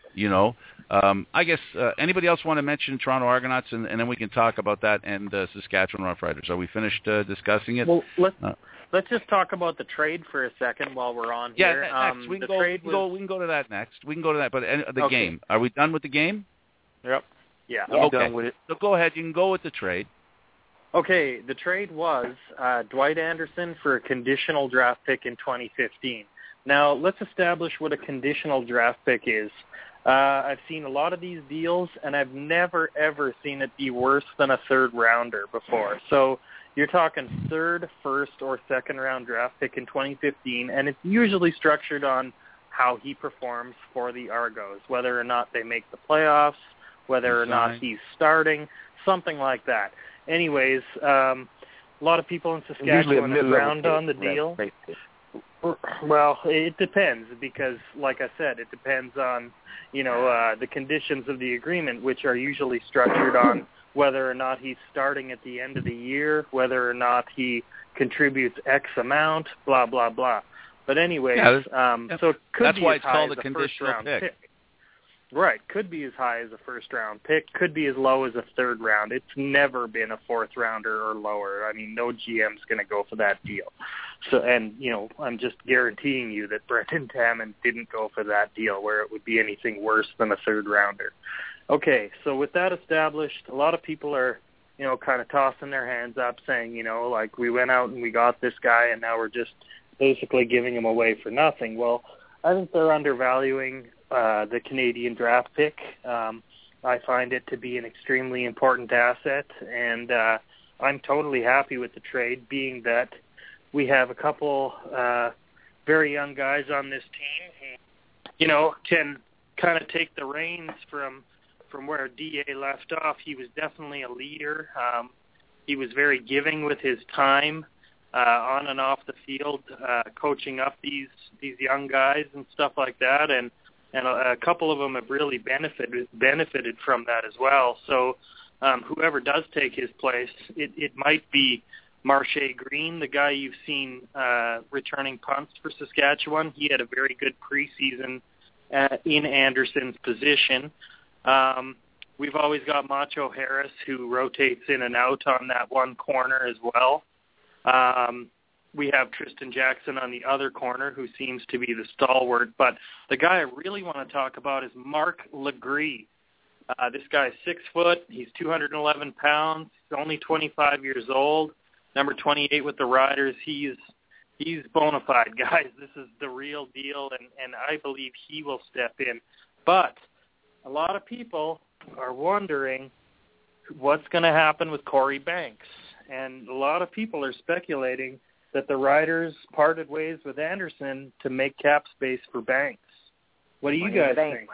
I guess anybody else want to mention Toronto Argonauts, and then we can talk about that and Saskatchewan Roughriders. Are we finished discussing it? Well, let's just talk about the trade for a second while we're on here. Next. We can go to that next. We can go to that, but the game. Are we done with the game? Yep. Yeah. Okay. Done with it. So go ahead. You can go with the trade. Okay. The trade was Dwight Anderson for a conditional draft pick in 2015. Now, let's establish what a conditional draft pick is. I've seen a lot of these deals, and I've never, ever seen it be worse than a third-rounder before. So you're talking third, first, or second-round draft pick in 2015, and it's usually structured on how he performs for the Argos, whether or not they make the playoffs, whether or not he's starting, something like that. Anyways, a lot of people in Saskatchewan have frowned on the deal. Well, it depends because, like I said, it depends on, the conditions of the agreement, which are usually structured on whether or not he's starting at the end of the year, whether or not he contributes X amount, blah, blah, blah. But anyways, so it could that's be why as it's high called as a a conditional first-round pick. Right, could be as high as a first-round pick, could be as low as a third round. It's never been a fourth-rounder or lower. I mean, no GM's going to go for that deal. So, and, I'm just guaranteeing you that Brendan Tammon didn't go for that deal where it would be anything worse than a third-rounder. Okay, so with that established, a lot of people are, kind of tossing their hands up saying, like we went out and we got this guy and now we're just basically giving him away for nothing. Well, I think they're undervaluing the Canadian draft pick. I find it to be an extremely important asset, and I'm totally happy with the trade, being that we have a couple very young guys on this team who, can kind of take the reins from where D.A. left off. He was definitely a leader. He was very giving with his time on and off the field, coaching up these young guys and stuff like that, and a couple of them have really benefited from that as well. So whoever does take his place, it might be Marche Green, the guy you've seen returning punts for Saskatchewan. He had a very good preseason in Anderson's position. We've always got Macho Harris, who rotates in and out on that one corner as well. We have Tristan Jackson on the other corner, who seems to be the stalwart. But the guy I really want to talk about is Marc Legree. This guy's 6 foot. He's 211 pounds. He's only 25 years old. Number 28 with the Riders. He's bona fide, guys. This is the real deal, and I believe he will step in. But a lot of people are wondering what's going to happen with Corey Banks. And a lot of people are speculating that the Riders parted ways with Anderson to make cap space for Banks. What do you guys think?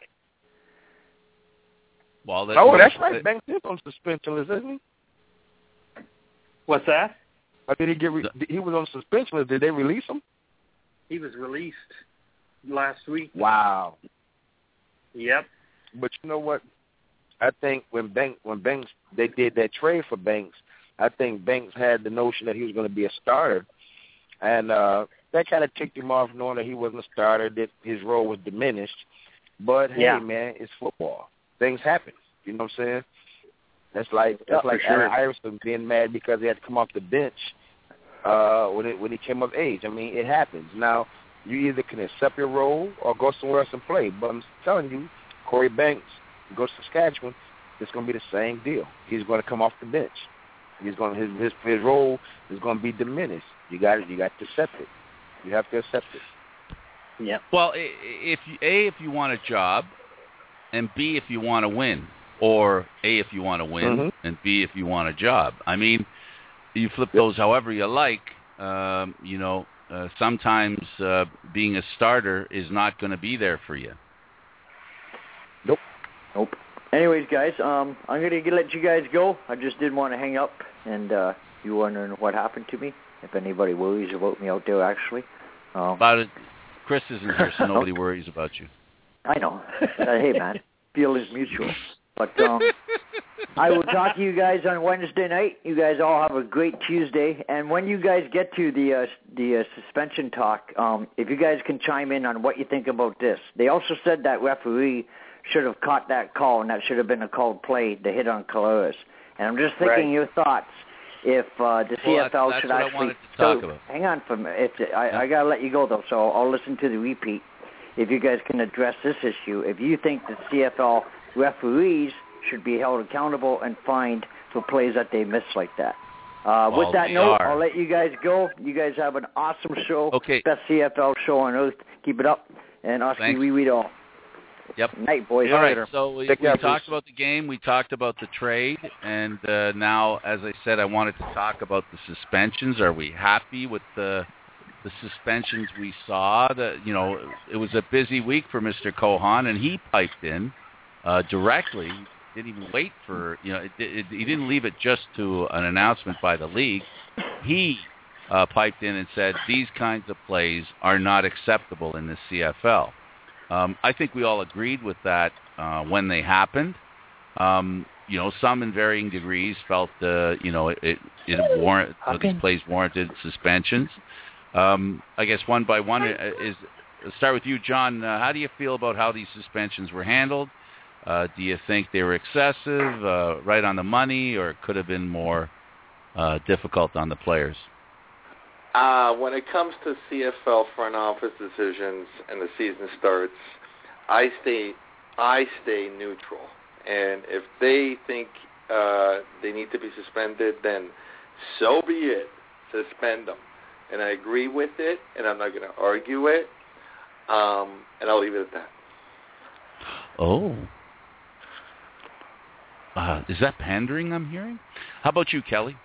Well, that's right. Banks is on suspension, isn't he? What's that? Or did he he was on suspension. Did they release him? He was released last week. Wow. Yep. But you know what? I think when Banks they did that trade for Banks, I think Banks had the notion that he was going to be a starter, and that kind of ticked him off, knowing that he wasn't a starter, that his role was diminished. But hey, man, it's football. Things happen. You know what I'm saying? That's like Allen Iverson being mad because he had to come off the bench when he came of age. I mean, it happens. Now, you either can accept your role or go somewhere else and play. But I'm telling you, Corey Banks goes to Saskatchewan, it's going to be the same deal. He's going to come off the bench. His role is going to be diminished. You got to accept it. You have to accept it. Yeah. Well, if you want a job, and B, if you want to win, or A, if you want to win, and B, if you want a job. I mean, you flip those however you like. Sometimes being a starter is not going to be there for you. Nope. Anyways, guys, I'm going to let you guys go. I just didn't want to hang up, and you wondering what happened to me. if anybody worries about me out there, actually. About it, Chris isn't here, so nobody worries about you. I know. Hey, man, feelings mutual. But I will talk to you guys on Wednesday night. You guys all have a great Tuesday. And when you guys get to the suspension talk, if you guys can chime in on what you think about this. They also said that referee should have caught that call, and that should have been a called play, the hit on Collaros. And I'm just thinking your thoughts. If the CFL that's should what actually... I wanted to talk about. Hang on for a minute. I got to let you go, though, so I'll listen to the repeat. If you guys can address this issue, if you think the CFL referees should be held accountable and fined for plays that they miss like that. With that note, I'll let you guys go. You guys have an awesome show. Okay. Best CFL show on earth. Keep it up. And Oscar, we read all. Yep. Night, boys. All right, so we talked about the game. We talked about the trade. And now, as I said, I wanted to talk about the suspensions. Are we happy with the suspensions we saw? It was a busy week for Mr. Cohan, and he piped in directly. Didn't even wait for, he didn't leave it just to an announcement by the league. He piped in and said these kinds of plays are not acceptable in the CFL. I think we all agreed with that when they happened. Some in varying degrees felt, these plays warranted suspensions. I guess one by one is start with you, John. How do you feel about how these suspensions were handled? Do you think they were excessive, right on the money, or could have been more difficult on the players? When it comes to CFL front office decisions and the season starts, I stay neutral. And if they think they need to be suspended, then so be it. Suspend them. And I agree with it, and I'm not going to argue it, and I'll leave it at that. Oh. Is that pandering I'm hearing? How about you, Kelly?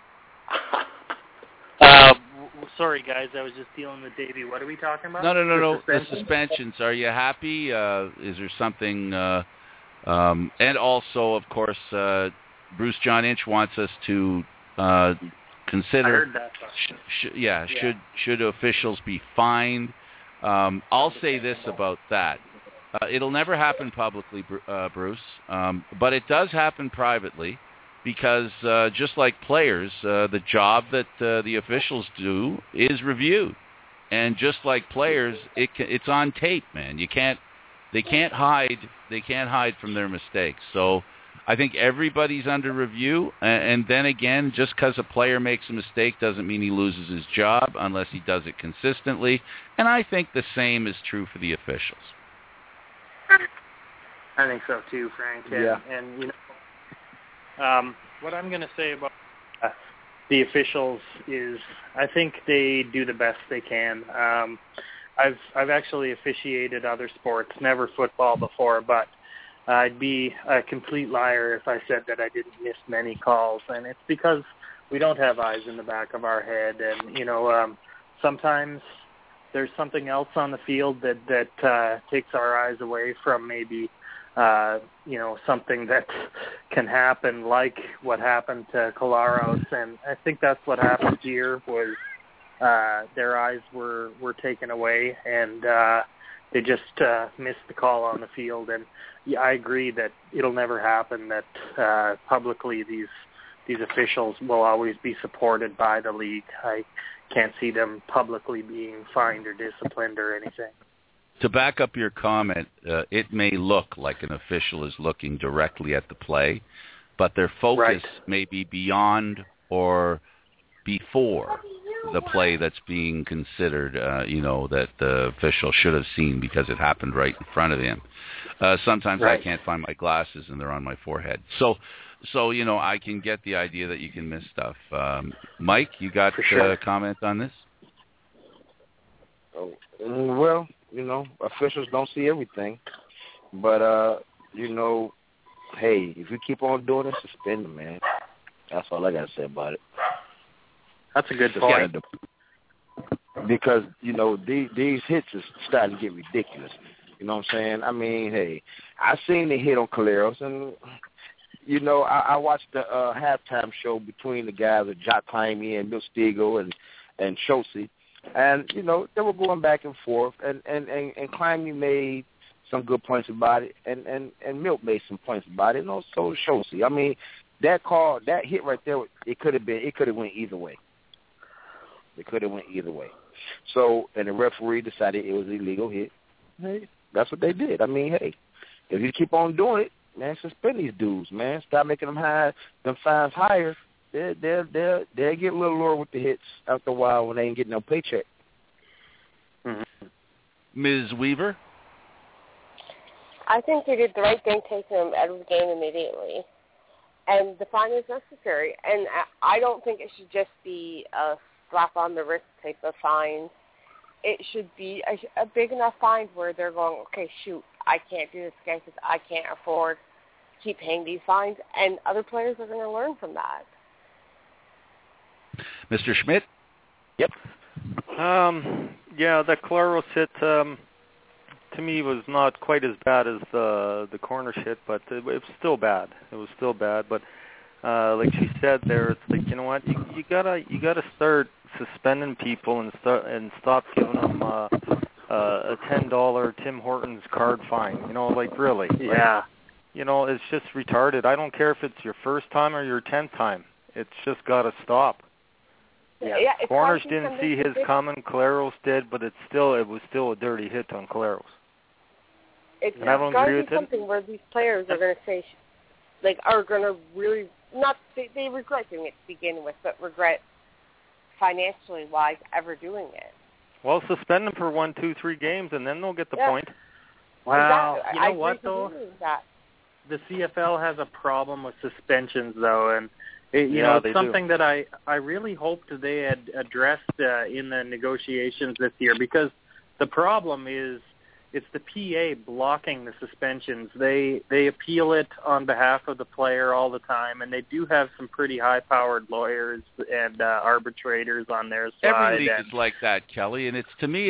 Sorry, guys. I was just dealing with Davey. What are we talking about? No. The suspensions. Are you happy? Is there something... and also, of course, Bruce John Inch wants us to consider... I heard that. Should officials be fined? I'll say this about that. It'll never happen publicly, Bruce, but it does happen privately because just like players, the job that the officials do is reviewed. And just like players, it's on tape, man. They can't hide from their mistakes. So I think everybody's under review. And then again, just because a player makes a mistake doesn't mean he loses his job unless he does it consistently. And I think the same is true for the officials. I think so too, Frank. And what I'm going to say about the officials is I think they do the best they can. I've actually officiated other sports, never football before, but I'd be a complete liar if I said that I didn't miss many calls, and it's because we don't have eyes in the back of our head, and sometimes there's something else on the field that takes our eyes away from maybe something that can happen, like what happened to Collaros, and I think that's what happened here was their eyes were taken away, and they just missed the call on the field. And I agree that it'll never happen that publicly these officials will always be supported by the league. I can't see them publicly being fined or disciplined or anything. To back up your comment, it may look like an official is looking directly at the play, but their focus may be beyond or before the play that's being considered, that the official should have seen because it happened right in front of him. Sometimes I can't find my glasses and they're on my forehead. So I can get the idea that you can miss stuff. Mike, you got a comment on this? Oh, well, officials don't see everything. But, hey, if you keep on doing it, suspend them, man. That's all I got to say about it. That's a good point. Because, these hits are starting to get ridiculous. You know what I'm saying? I mean, hey, I seen the hit on Collaros, and, I watched the halftime show between the guys with Jock Climby and Bill Stiegel, and Schultze. And, you know, they were going back and forth, and Climby made some good points about it, and Milt made some points about it, and also Schultze. I mean, that call, that hit right there, it could have went either way. It could have went either way. So, and the referee decided it was an illegal hit. Hey, that's what they did. I mean, hey, if you keep on doing it, man, suspend these dudes, man. Stop making them fines higher. They'll get a little lower with the hits after a while when they ain't getting no paycheck. Mm-hmm. Ms. Weaver? I think they did the right thing taking him out of the game immediately. And the fine is necessary. And I don't think it should just be a slap on the wrist type of fine. It should be a big enough fine where they're going, okay, shoot, I can't do this again because I can't afford to keep paying these fines. And other players are going to learn from that. Mr. Schmidt? Yep. Yeah, that Collaros hit to me was not quite as bad as the Cornish hit, but it was still bad. It was still bad, but like she said there, it's like, you know what, you gotta start suspending people and stop giving them a $10 Tim Hortons card fine. You know, like really. Yeah. Like, you know, it's just retarded. I don't care if it's your first time or your 10th time. It's just gotta stop. Yeah, Cornish didn't see his coming. Collaros did, but it was still a dirty hit on Collaros. It's got to be something where these players are going to say, like, are going to really not they regret doing it to begin with, but regret financially wise ever doing it. Well, suspend them for 1, 2, 3 games, and then they'll get the point. Wow, exactly. You know what though? The CFL has a problem with suspensions though, and it's something that I really hoped they had addressed in the negotiations this year, because the problem is it's the PA blocking the suspensions. They appeal it on behalf of the player all the time, and they do have some pretty high-powered lawyers and arbitrators on their side. Every league is like that, Kelly, and it's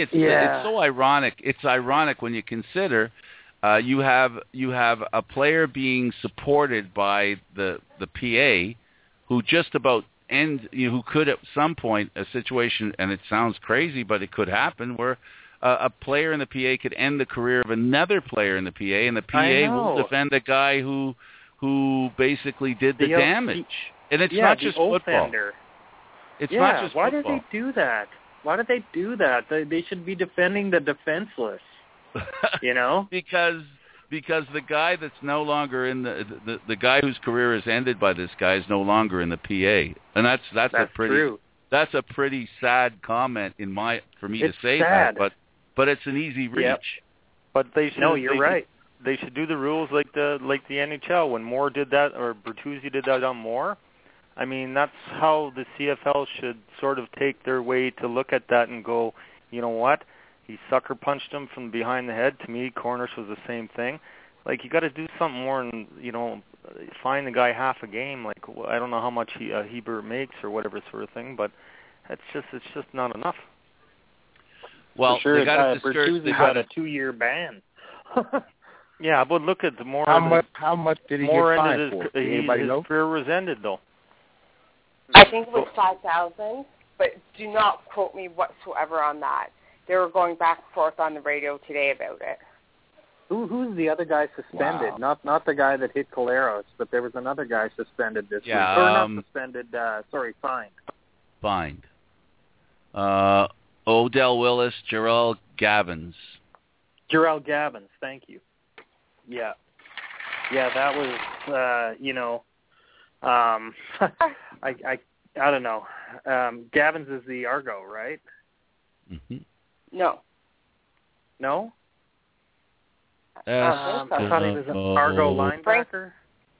so ironic. It's ironic when you consider you have a player being supported by the PA who just about who could at some point a situation, and it sounds crazy, but it could happen, where a player in the PA could end the career of another player in the PA, and the PA will defend the guy who basically did the damage. And it's not just football. Offender. It's not just why football. did they do that? Why did they do that? They should be defending the defenseless. You know? Because the guy that's no longer in the guy whose career is ended by this guy is no longer in the PA, and that's a pretty true. That's a pretty sad comment for me it's to say sad. that, but it's an easy reach. Yep. But they should. No, you're right. They should do the rules like the NHL. When Moore did that, or Bertuzzi did that on Moore, I mean, that's how the CFL should sort of take their way to look at that and go, you know what? He sucker punched him from behind the head. To me, Cornish was the same thing. Like, you got to do something more and, fine the guy half a game. Like, I don't know how much Hebert makes or whatever sort of thing, but it's just not enough. Well, for sure, they got to Bertuzzi got a 2-year ban. Yeah, but look at the more. How much did he get fined for? Anybody know? His career was ended, though. I think it was 5,000, but do not quote me whatsoever on that. They were going back and forth on the radio today about it. Who's the other guy suspended? Wow. Not the guy that hit Collaros, but there was another guy suspended this week. Or not suspended, fined. Fined. Odell Willis, Jarrell Gavins. Jarrell Gavins, thank you. Yeah. Yeah, that was, I don't know. Gavins is the Argo, right? Mm-hmm. No. No? I thought he was an Argo linebacker.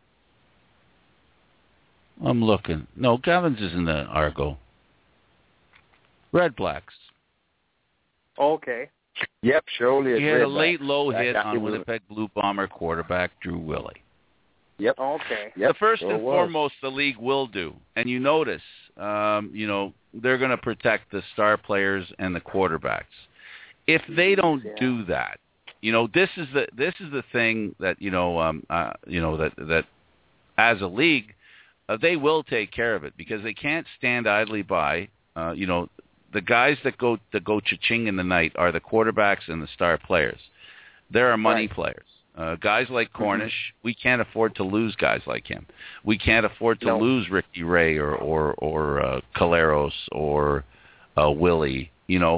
I'm looking. No, Gavins isn't an Argo. Red Blacks. Okay. Yep, surely. He had a late low hit on Winnipeg Blue Bomber quarterback Drew Willie. Yep. Okay. Yep. The first and foremost the league will do, and you notice, they're going to protect the star players and the quarterbacks. If they don't do that, this is the thing that that as a league, they will take care of it, because they can't stand idly by. the guys that go cha-ching in the night are the quarterbacks and the star players. There are money players. Guys like Cornish, we can't afford to lose guys like him. We can't afford to lose Ricky Ray or Collaros or Willie.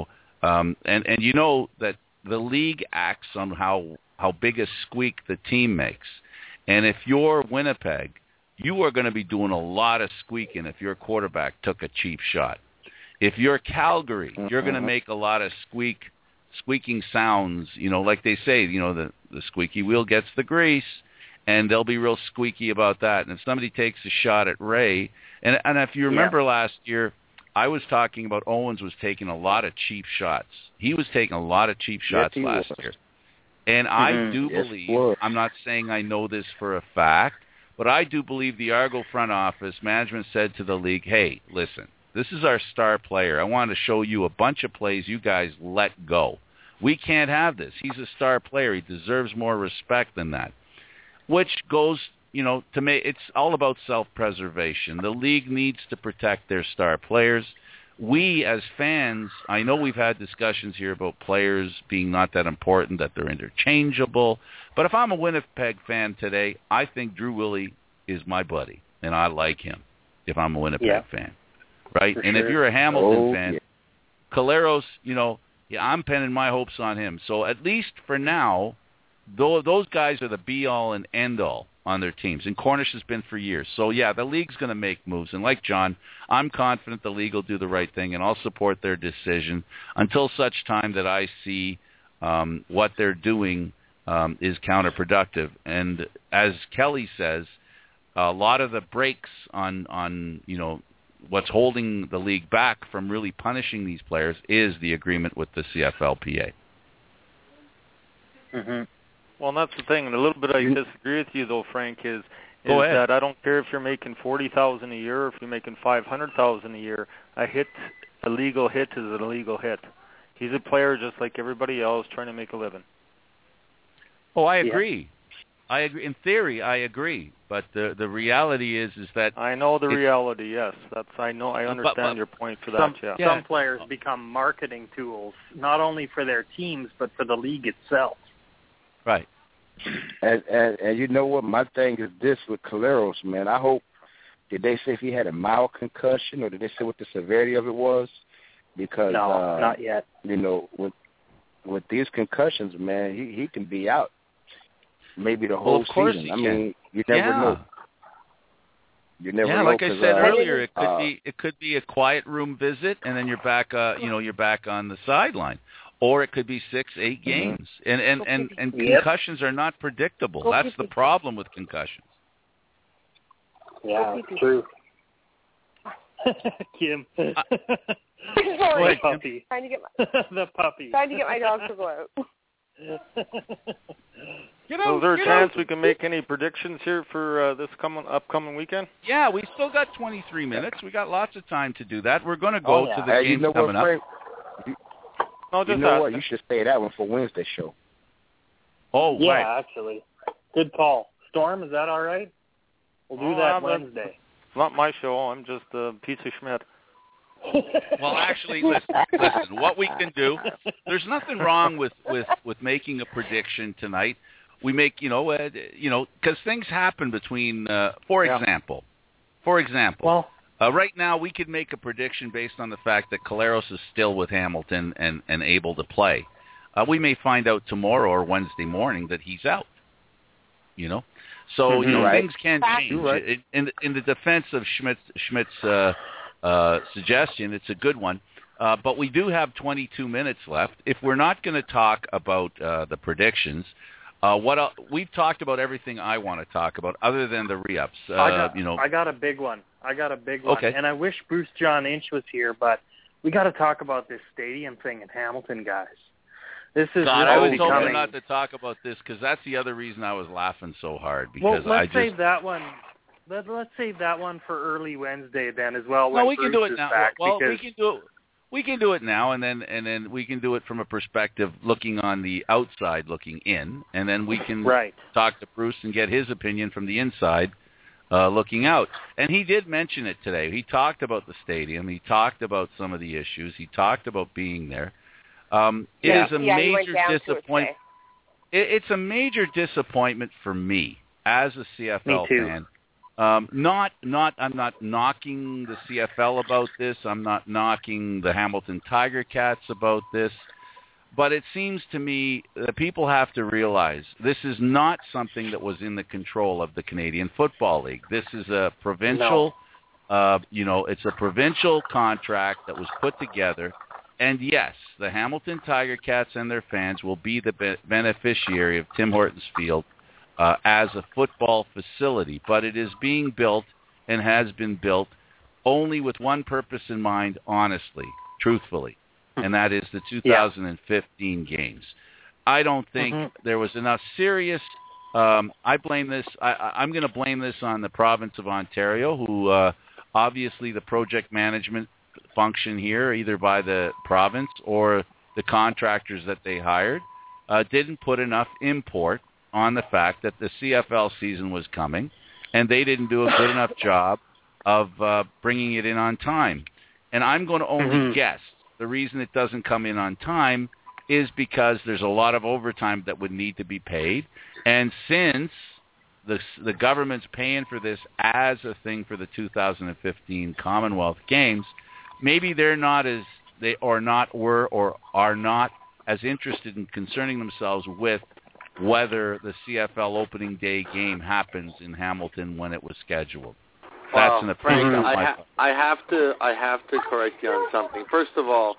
And you know that the league acts on how big a squeak the team makes. And if you're Winnipeg, you are going to be doing a lot of squeaking if your quarterback took a cheap shot. If you're Calgary, you're going to make a lot of squeaking sounds, like they say, the squeaky wheel gets the grease, and they'll be real squeaky about that. And if somebody takes a shot at Ray, and if you remember last year, I was talking about Owens was taking a lot of cheap shots. He was taking a lot of cheap shots last year. And I do believe, I'm not saying I know this for a fact, but I do believe the Argo front office management said to the league, hey, listen, this is our star player. I want to show you a bunch of plays you guys let go. We can't have this. He's a star player. He deserves more respect than that. Which goes, to me, it's all about self-preservation. The league needs to protect their star players. We, as fans, I know we've had discussions here about players being not that important, that they're interchangeable. But if I'm a Winnipeg fan today, I think Drew Willie is my buddy, and I like him if I'm a Winnipeg fan. Right? And if you're a Hamilton fan, Collaros, I'm pinning my hopes on him. So at least for now, those guys are the be-all and end-all on their teams. And Cornish has been for years. So, the league's going to make moves. And like John, I'm confident the league will do the right thing, and I'll support their decision until such time that I see what they're doing is counterproductive. And as Kelly says, a lot of the brakes on what's holding the league back from really punishing these players is the agreement with the CFLPA. Mm-hmm. Well, and that's the thing, and a little bit I disagree with you, though, Frank, is that I don't care if you're making $40,000 a year or if you're making $500,000 a year. A legal hit is an illegal hit. He's a player just like everybody else trying to make a living. Oh, I agree. I agree. In theory, I agree. But the reality is that I know the reality. Yes, I understand your point for that. Some players become marketing tools, not only for their teams but for the league itself. Right. And you know what? My thing is this with Collaros, man. I hope, did they say if he had a mild concussion, or did they say what the severity of it was? Because no, not yet. With these concussions, man, he can be out. Maybe the whole season. I mean, you never know. You never know. Like I said earlier, it could be a quiet room visit, and then you're back. You're back on the sideline, or it could be 6-8 games. And concussions are not predictable. That's the problem with concussions. Yeah, true. Kim. Sorry. The puppy. The puppy. Trying to get my dog to go out. So is there a chance we can make any predictions here for this upcoming weekend? Yeah, we still got 23 minutes. We got lots of time to do that. We're going to go to the games coming up. You know what? You should say that one for Wednesday's show. Oh, yeah, right. actually. Good call. Storm, is that all right? We'll do that Wednesday. It's not my show. I'm just a piece of Schmidt. Well, actually, listen. What we can do, there's nothing wrong with making a prediction tonight. We make, because things happen between, for example, right now we could make a prediction based on the fact that Collaros is still with Hamilton and able to play. We may find out tomorrow or Wednesday morning that he's out. So things can change. Right. In the defense of Schmidt's suggestion, it's a good one. But we do have 22 minutes left. If we're not going to talk about the predictions, we've talked about everything I want to talk about, other than the re-ups. I got a big one. Okay. And I wish Bruce John Inch was here, but we got to talk about this stadium thing in Hamilton, guys. This is I was hoping not to talk about this because that's the other reason I was laughing so hard. Because let's save that one. Let's save that one for early Wednesday then as well. No, we can do it now. Well, we can do it now, and then we can do it from a perspective looking on the outside, looking in, and then we can talk to Bruce and get his opinion from the inside looking out. And he did mention it today. He talked about the stadium. He talked about some of the issues. He talked about being there. It is a major disappointment. It's a major disappointment for me as a CFL fan. I'm not knocking the CFL about this. I'm not knocking the Hamilton Tiger Cats about this. But it seems to me that people have to realize this is not something that was in the control of the Canadian Football League. This is a provincial, it's a provincial contract that was put together. And yes, the Hamilton Tiger Cats and their fans will be the beneficiary of Tim Hortons Field as a football facility. But it is being built and has been built only with one purpose in mind, honestly, truthfully. And that is the 2015 games. I don't think there was enough serious. I blame this. I'm going to blame this on the province of Ontario, who obviously the project management function here, either by the province or the contractors that they hired, didn't put enough import on the fact that the CFL season was coming, and they didn't do a good enough job of bringing it in on time. And I'm going to only guess. The reason it doesn't come in on time is because there's a lot of overtime that would need to be paid. And since the government's paying for this as a thing for the 2015 Commonwealth Games, maybe they're not as they are not as interested in concerning themselves with whether the CFL opening day game happens in Hamilton when it was scheduled. That's an opinion. Frank, I have to correct you on something. First of all,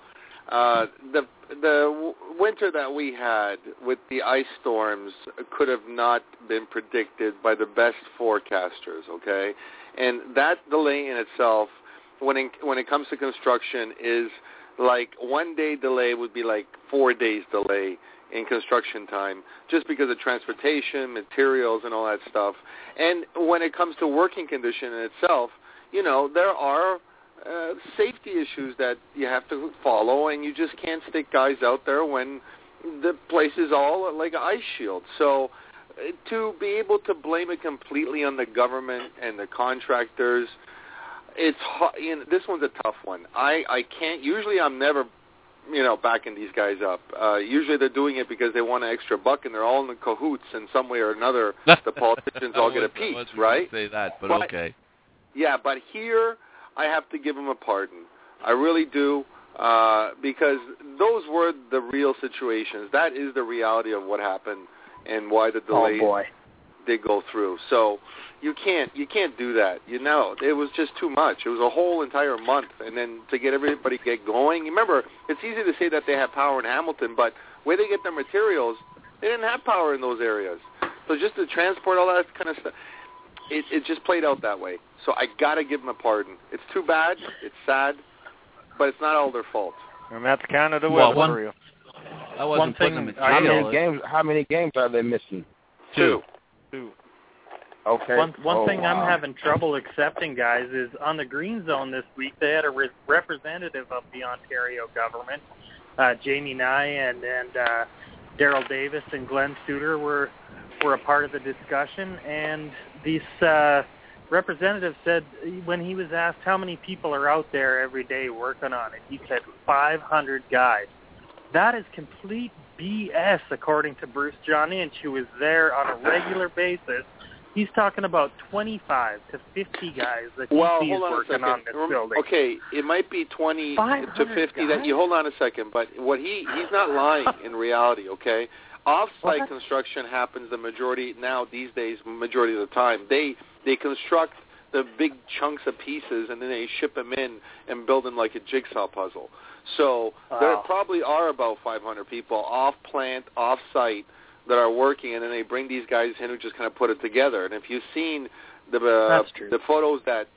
the winter that we had with the ice storms could have not been predicted by the best forecasters. Okay, and that delay in itself, when it comes to construction, is like 1 day delay would be like 4 days delay in construction time, just because of transportation, materials, and all that stuff. And when it comes to working condition in itself, there are safety issues that you have to follow, and you just can't stick guys out there when the place is all like an ice shield. So to be able to blame it completely on the government and the contractors, it's this one's a tough one. I can't. Usually I'm never backing these guys up. Usually they're doing it because they want an extra buck, and they're all in the cahoots in some way or another. The politicians all get a piece, right? Say that, but okay. Yeah, but here I have to give them a pardon. I really do, because those were the real situations. That is the reality of what happened and why the delays did go through. So you can't do that. It was just too much. It was a whole entire month, and then to get everybody get going. Remember, it's easy to say that they have power in Hamilton, but where they get their materials, they didn't have power in those areas. So just to transport all that kind of stuff, it just played out that way. So I got to give them a pardon. It's too bad. It's sad, but it's not all their fault. And that's Canada for you. One thing. How many games are they missing? Two. Okay. One thing I'm having trouble accepting, guys, is on the Green Zone this week, they had a representative of the Ontario government, Jamie Nye, and Daryl Davis and Glenn Suter were a part of the discussion. And this representative said, when he was asked how many people are out there every day working on it, he said 500 guys. That is complete BS, according to Bruce John Inch, who is there on a regular basis. He's talking about 25 to 50 guys that he sees working on this building. Okay, it might be 20 to 50. That you hold on a second, but what he's not lying in reality. Okay, off-site construction happens the majority now these days. Majority of the time, they construct the big chunks of pieces and then they ship them in and build them like a jigsaw puzzle. So there probably are about 500 people off-plant, off-site that are working, and then they bring these guys in who just kind of put it together. And if you've seen the photos that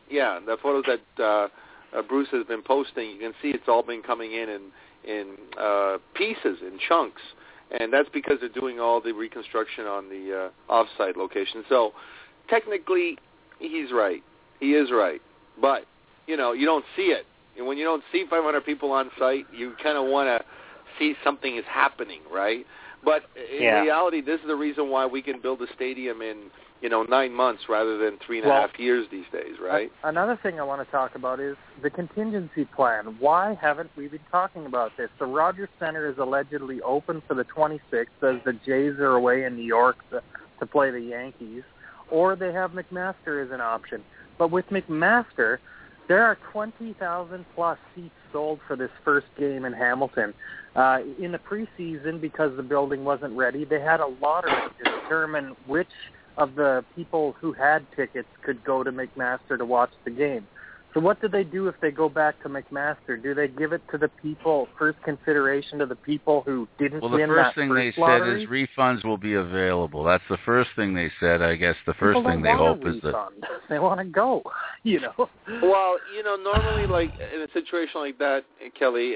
Bruce has been posting, you can see it's all been coming in pieces, in chunks, and that's because they're doing all the reconstruction on the off-site location. So technically, he's right. He is right, but you don't see it. And when you don't see 500 people on site, you kind of want to see something is happening, right? But in reality, this is the reason why we can build a stadium in 9 months rather than 3.5 years these days, right? Another thing I want to talk about is the contingency plan. Why haven't we been talking about this? The Rogers Center is allegedly open for the 26th as the Jays are away in New York to play the Yankees, or they have McMaster as an option. But with McMaster, there are 20,000 plus seats sold for this first game in Hamilton. In the preseason, because the building wasn't ready, they had a lottery to determine which of the people who had tickets could go to McMaster to watch the game. So what do they do if they go back to McMaster? Do they give it to the people, first consideration to the people who didn't win that first lottery? Well, the first thing they said is refunds will be available. That's the first thing they said. I guess the first thing they hope is that they want to go, Well, normally, like in a situation like that, Kelly,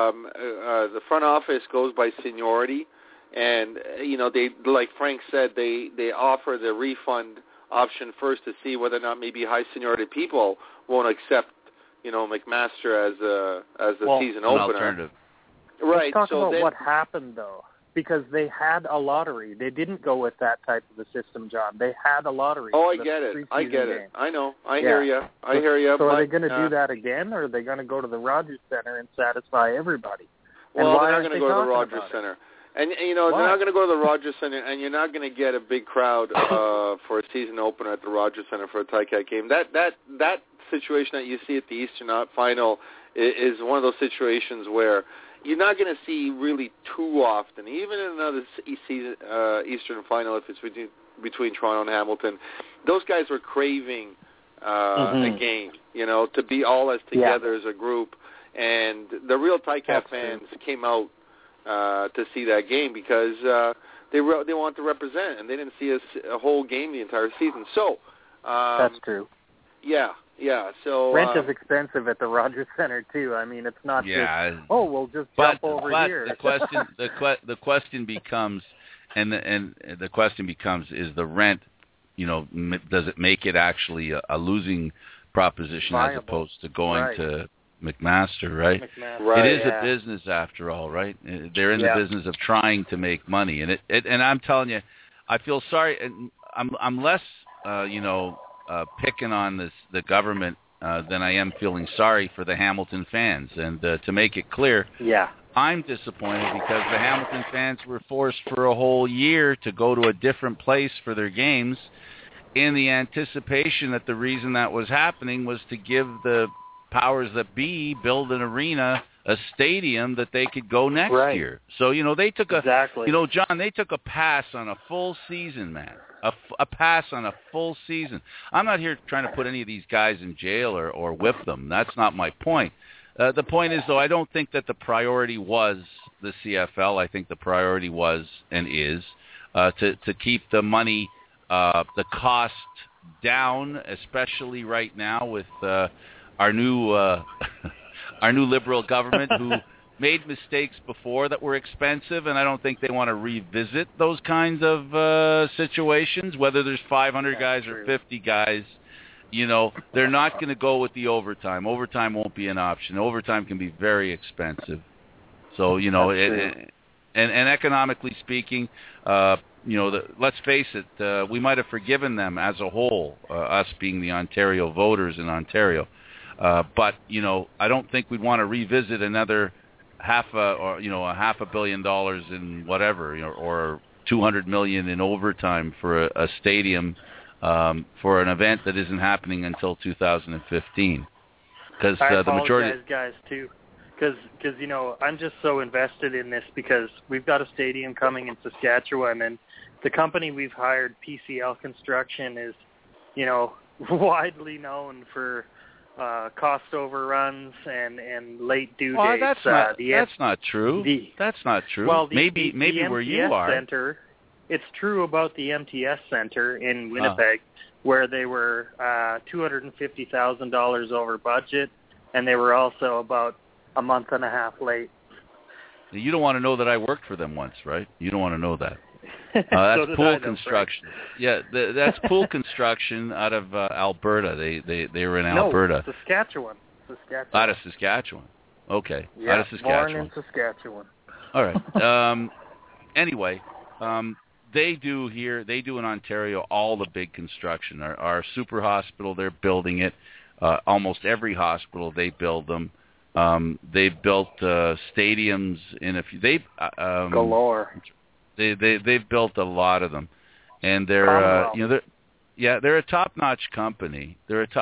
the front office goes by seniority. And, they, like Frank said, they offer the refund option first to see whether or not maybe high seniority people won't accept, McMaster as a season opener. Alternative. Right. Let's talk about what happened, though, because they had a lottery. They didn't go with that type of a system, John. They had a lottery. Oh, I get it. I know. I hear you. So are they going to do that again, or are they going to go to the Rogers Center and satisfy everybody? Well, they're not going to go to the Rogers Center. And, they're not going to go to the Rogers Center, and you're not going to get a big crowd for a season opener at the Rogers Center for a Ticats game. That situation that you see at the Eastern Final is one of those situations where you're not going to see really too often, even in another Eastern Final, if it's between Toronto and Hamilton. Those guys were craving a game, to be all as together as a group. And the real Ticats fans came out to see that game because they want to represent, and they didn't see a whole game the entire season. So that's true. Yeah. So rent is expensive at the Rogers Center too. I mean, it's not just we'll just jump over here. The question becomes, the question becomes, is the rent, does it make it actually a losing proposition as opposed to going to McMaster, right? Right, it is a business after all, right? They're in the business of trying to make money, and and I'm telling you, I feel sorry, and I'm less, picking on the government than I am feeling sorry for the Hamilton fans. And to make it clear, I'm disappointed because the Hamilton fans were forced for a whole year to go to a different place for their games, in the anticipation that the reason that was happening was to give the powers that be build an arena, a stadium that they could go next year. So, they took John, they took a pass on a full season, man. A pass on a full season. I'm not here trying to put any of these guys in jail or whip them. That's not my point. The point is, though, I don't think that the priority was the CFL. I think the priority was and is to keep the money, the cost down, especially right now with our new Liberal government who made mistakes before that were expensive, and I don't think they want to revisit those kinds of situations, whether there's 500 guys or 50 guys. They're not going to go with the overtime. Overtime won't be an option. Overtime can be very expensive. So, and economically speaking, let's face it, we might have forgiven them as a whole, us being the Ontario voters in Ontario. But I don't think we'd want to revisit another $500 million in whatever, or $200 million in overtime for a stadium for an event that isn't happening until 2015. Because the majority, guys, too, because I'm just so invested in this because we've got a stadium coming in Saskatchewan, and the company we've hired, PCL Construction, is widely known for cost overruns and late due dates. That's not true. That's not true. Well, maybe where you are. Center, it's true about the MTS Center in Winnipeg, where they were $250,000 over budget, and they were also about a month and a half late. You don't want to know that I worked for them once, right? You don't want to know that. That's Pool Construction. That's Pool Construction out of Alberta. They were in Alberta. Saskatchewan. Out of Saskatchewan. Okay. Yeah, out of Saskatchewan. Born in Saskatchewan. All right. Anyway, they do here. They do in Ontario all the big construction. Our super hospital, they're building it. Almost every hospital, they build them. They've built stadiums in a few. Galore. They've built a lot of them, and they're they're a top-notch company.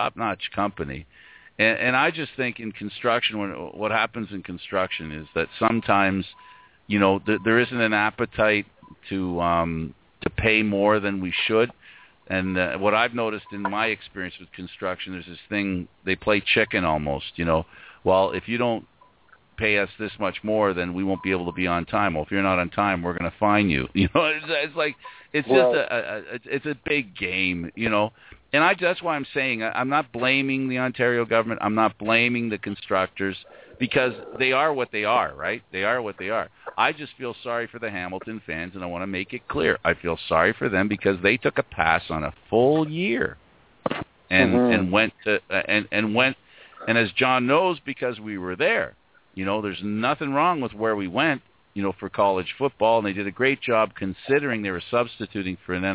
And I just think in construction, what happens in construction is that sometimes, there isn't an appetite to pay more than we should. And what I've noticed in my experience with construction, there's this thing, they play chicken almost, Well, if you don't pay us this much more, then we won't be able to be on time. Well, if you're not on time, we're going to fine you. It's like, it's just it's a big game, And that's why I'm saying I'm not blaming the Ontario government. I'm not blaming the constructors, because they are what they are, right? They are what they are. I just feel sorry for the Hamilton fans, and I want to make it clear. I feel sorry for them because they took a pass on a full year and went to and as John knows, because we were there, there's nothing wrong with where we went, for college football, and they did a great job considering they were substituting for an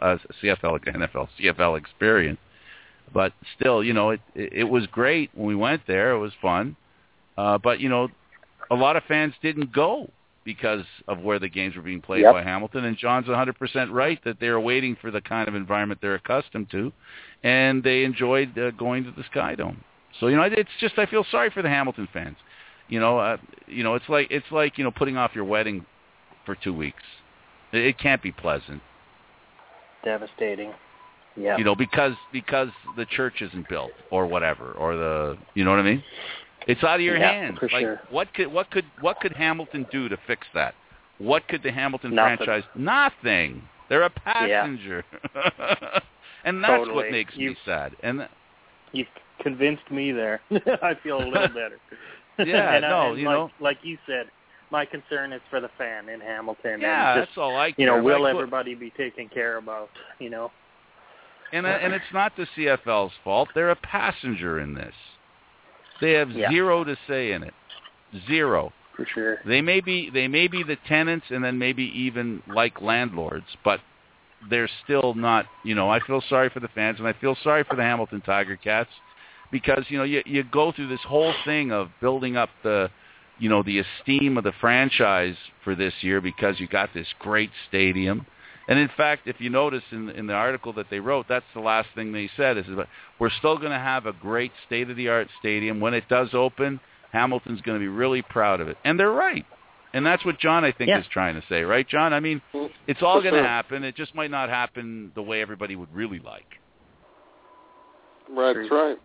CFL experience. But still, it was great when we went there. It was fun. But, a lot of fans didn't go because of where the games were being played by Hamilton. And John's 100% right that they were waiting for the kind of environment they're accustomed to, and they enjoyed going to the Sky Dome. So, it's just, I feel sorry for the Hamilton fans. It's like putting off your wedding for 2 weeks. It can't be pleasant. Devastating. Yeah. Because the church isn't built or whatever, or you know what I mean? It's out of your hands. For sure. What could Hamilton do to fix that? What could the Hamilton franchise? Nothing. They're a passenger. Yeah. And that's what makes me sad. And you've convinced me there. I feel a little better. Yeah, like you said, my concern is for the fan in Hamilton. Yeah, and just, that's all I care. Will everybody be taken care about? And it's not the CFL's fault. They're a passenger in this. They have zero to say in it. Zero. For sure. They may be the tenants, and then maybe even like landlords, but they're still not. I feel sorry for the fans, and I feel sorry for the Hamilton Tiger Cats. Because, you go through this whole thing of building up the esteem of the franchise for this year because you got this great stadium. And, in fact, if you notice in the article that they wrote, that's the last thing they said, is we're still going to have a great state-of-the-art stadium. When it does open, Hamilton's going to be really proud of it. And they're right. And that's what John, I think, is trying to say. Right, John? I mean, it's all going to happen. It just might not happen the way everybody would really like. That's right.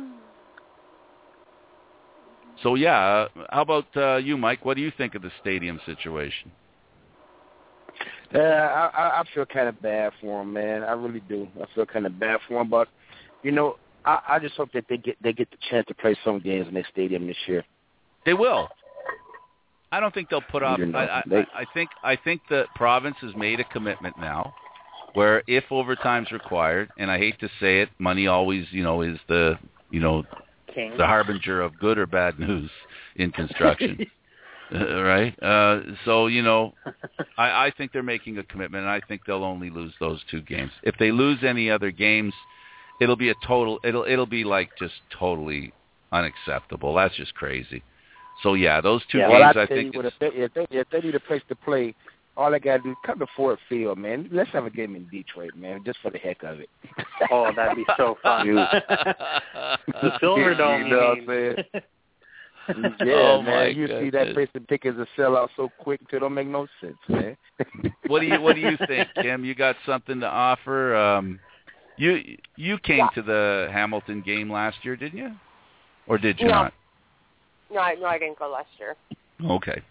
So, how about you, Mike? What do you think of the stadium situation? I feel kind of bad for him, man. I really do. I feel kind of bad for him, but I just hope that they get the chance to play some games in their stadium this year. They will. I don't think they'll put off. I think the province has made a commitment now, where if overtime's required, and I hate to say it, money always is the King. The harbinger of good or bad news in construction. Right? So, I think they're making a commitment, and I think they'll only lose those 2 games. If they lose any other games, it'll be it'll be like just totally unacceptable. That's just crazy. So, those 2 games, I think. If they need a place to play, all they got to do is come to Ford Field, man. Let's have a game in Detroit, man, just for the heck of it. Oh, that'd be so fun. The Silver Dome, you know what I'm saying? Yeah, man. You see that place and tickets will sell out so quick it don't make no sense, man. What do you think, Kim? You got something to offer? You came to the Hamilton game last year, didn't you? Or did you not? No, I didn't go last year. Okay.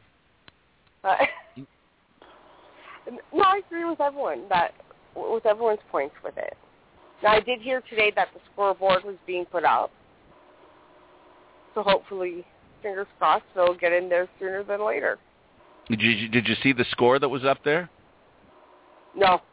No, I agree with everyone with everyone's points with it. Now, I did hear today that the scoreboard was being put up, so hopefully, fingers crossed, they'll get in there sooner than later. Did you see the score that was up there? No.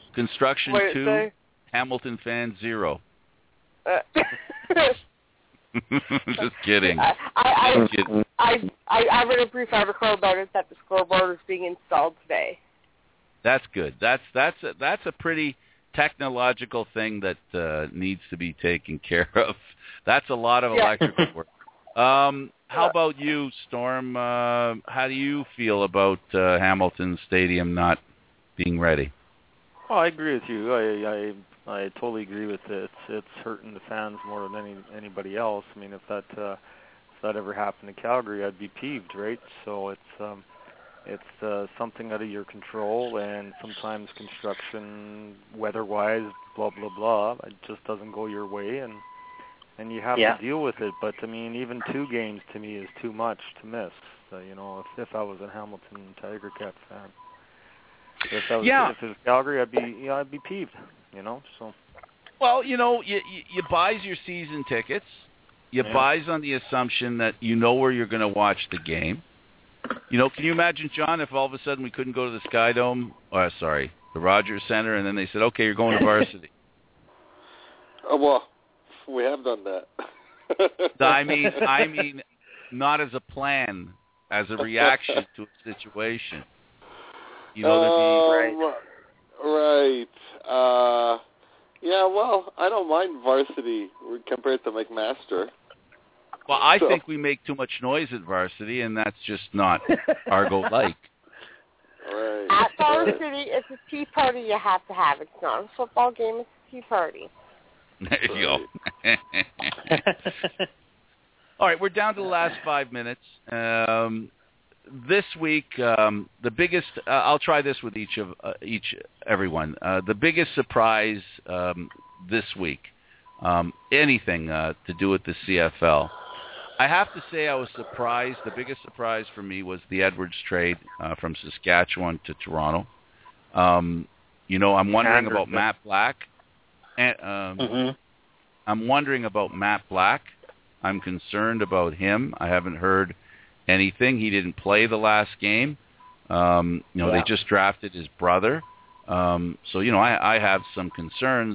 Construction 2, Hamilton fans 0. Just kidding. I read a brief article about it that the scoreboard is being installed today. That's good. That's a pretty technological thing that needs to be taken care of. That's a lot of electrical work. How about you, Storm? How do you feel about Hamilton Stadium not being ready? Well, I agree with you. I totally agree with it. It's hurting the fans more than anybody else. I mean, if that ever happened to Calgary, I'd be peeved, right? So it's something out of your control, and sometimes construction, weather-wise, blah blah blah, it just doesn't go your way, and you have to deal with it. But I mean, even 2 games to me is too much to miss. If I was a Hamilton Tiger Cat fan. If it was Calgary, I'd be peeved, So. Well, you buys your season tickets. You buys on the assumption that you know where you're going to watch the game. Can you imagine, John, if all of a sudden we couldn't go to the Sky Dome, the Rogers Center, and then they said, okay, you're going to varsity? Well, we have done that. I mean, not as a plan, as a reaction to a situation. Right. Well, I don't mind varsity compared to McMaster. Well, I think we make too much noise at varsity, and that's just not Argo-like. Right. At varsity, it's a tea party you have to have. It's not a football game, it's a tea party. There you go. All right, we're down to the last 5 minutes. This week, the biggest. I'll try this with everyone. The biggest surprise this week, anything to do with the CFL. I have to say I was surprised. The biggest surprise for me was the Edwards trade from Saskatchewan to Toronto. I'm wondering about Matt Black. I'm wondering about Matt Black. I'm concerned about him. I haven't heard anything. He didn't play the last game. They just drafted his brother. I have some concerns,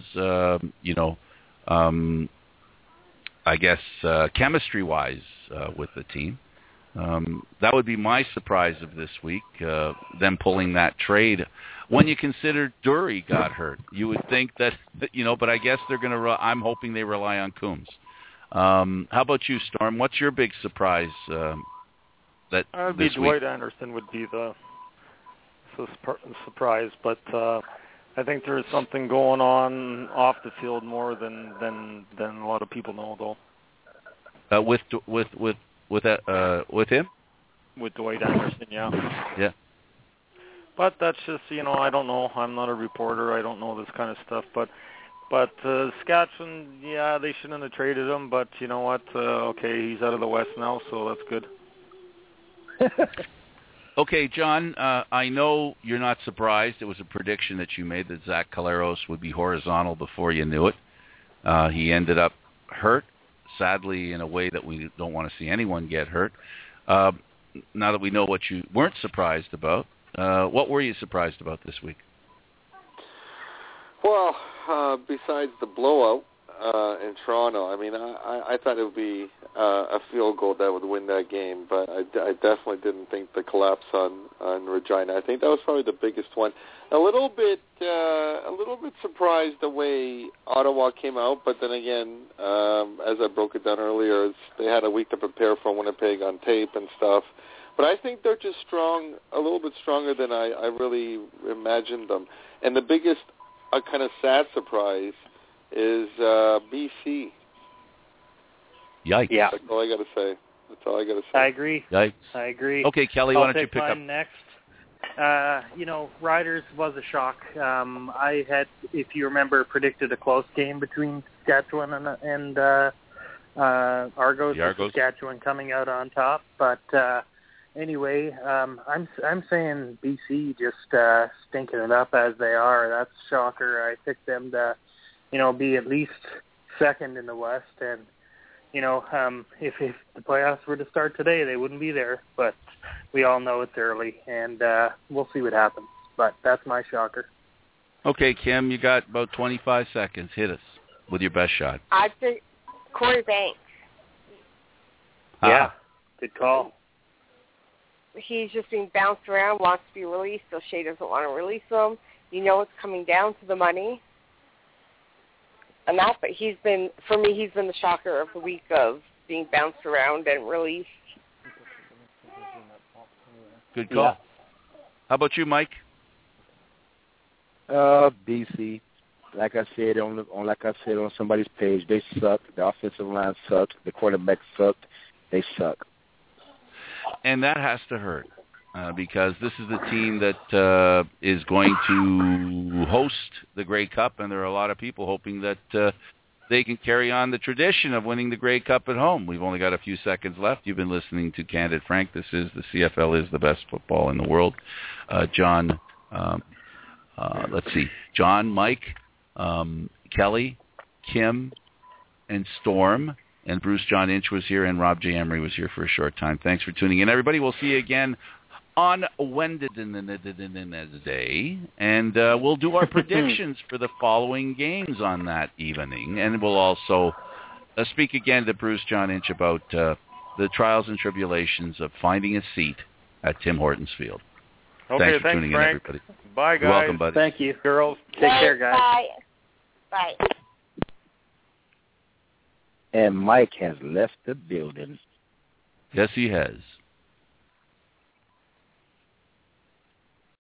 I guess chemistry-wise with the team. That would be my surprise of this week, them pulling that trade. When you consider Dury got hurt, you would think that, but I guess they're going to, I'm hoping they rely on Coombs. How about you, Storm? What's your big surprise that this Dwight week? Anderson would be the surprise, but I think there's something going on off the field more than a lot of people know, though. With him? With Dwight Anderson, yeah. Yeah. But that's just, I don't know. I'm not a reporter. I don't know this kind of stuff. But Saskatchewan, they shouldn't have traded him. But you know what? Okay, he's out of the West now, so that's good. Okay, John, I know you're not surprised. It was a prediction that you made that Zach Collaros would be horizontal before you knew it. He ended up hurt, sadly, in a way that we don't want to see anyone get hurt. Now that we know what you weren't surprised about, what were you surprised about this week? Well, besides the blowout in Toronto, I mean, I thought it would be a field goal that would win that game, but I definitely didn't think the collapse on Regina. I think that was probably the biggest one. A little bit surprised the way Ottawa came out, but then again, as I broke it down earlier, they had a week to prepare for Winnipeg on tape and stuff. But I think they're just strong, a little bit stronger than I really imagined them. And the biggest, kind of sad surprise is BC. Yikes. Yeah. That's all I got to say. I agree. Yikes. I agree. Okay, Kelly, why don't you pick up? Next. Riders was a shock. I had, if you remember, predicted a close game between Saskatchewan and Argos. Saskatchewan coming out on top, but anyway, I'm saying BC just stinking it up as they are. That's a shocker. I picked them to, be at least second in the West, and if the playoffs were to start today, they wouldn't be there. But we all know it's early, and we'll see what happens. But that's my shocker. Okay, Kim, you got about 25 seconds. Hit us with your best shot. I'd say Corey Banks. Yeah, good call. He's just being bounced around, wants to be released. O'Shea doesn't want to release him. You know it's coming down to the money. And that, but he's been the shocker of the week of being bounced around and released. Good call. Yeah. How about you, Mike? BC. Like I said on somebody's page, they suck. The offensive line sucks. The quarterback sucked. They suck. And that has to hurt because this is the team that is going to host the Grey Cup, and there are a lot of people hoping that they can carry on the tradition of winning the Grey Cup at home. We've only got a few seconds left. You've been listening to Candid Frank. This is the CFL is the best football in the world. John, let's see, John, Mike, Kelly, Kim, and Storm. And Bruce John Inch was here, and Rob J. Emery was here for a short time. Thanks for tuning in, everybody. We'll see you again on Wednesday, and we'll do our predictions for the following games on that evening. And we'll also speak again to Bruce John Inch about the trials and tribulations of finding a seat at Tim Hortons Field. Okay, thanks for tuning Frank. in, everybody. Bye, guys. You're welcome, buddy. Thank you, girls. Take care, guys. Bye. Bye. And Mike has left the building. Yes, he has.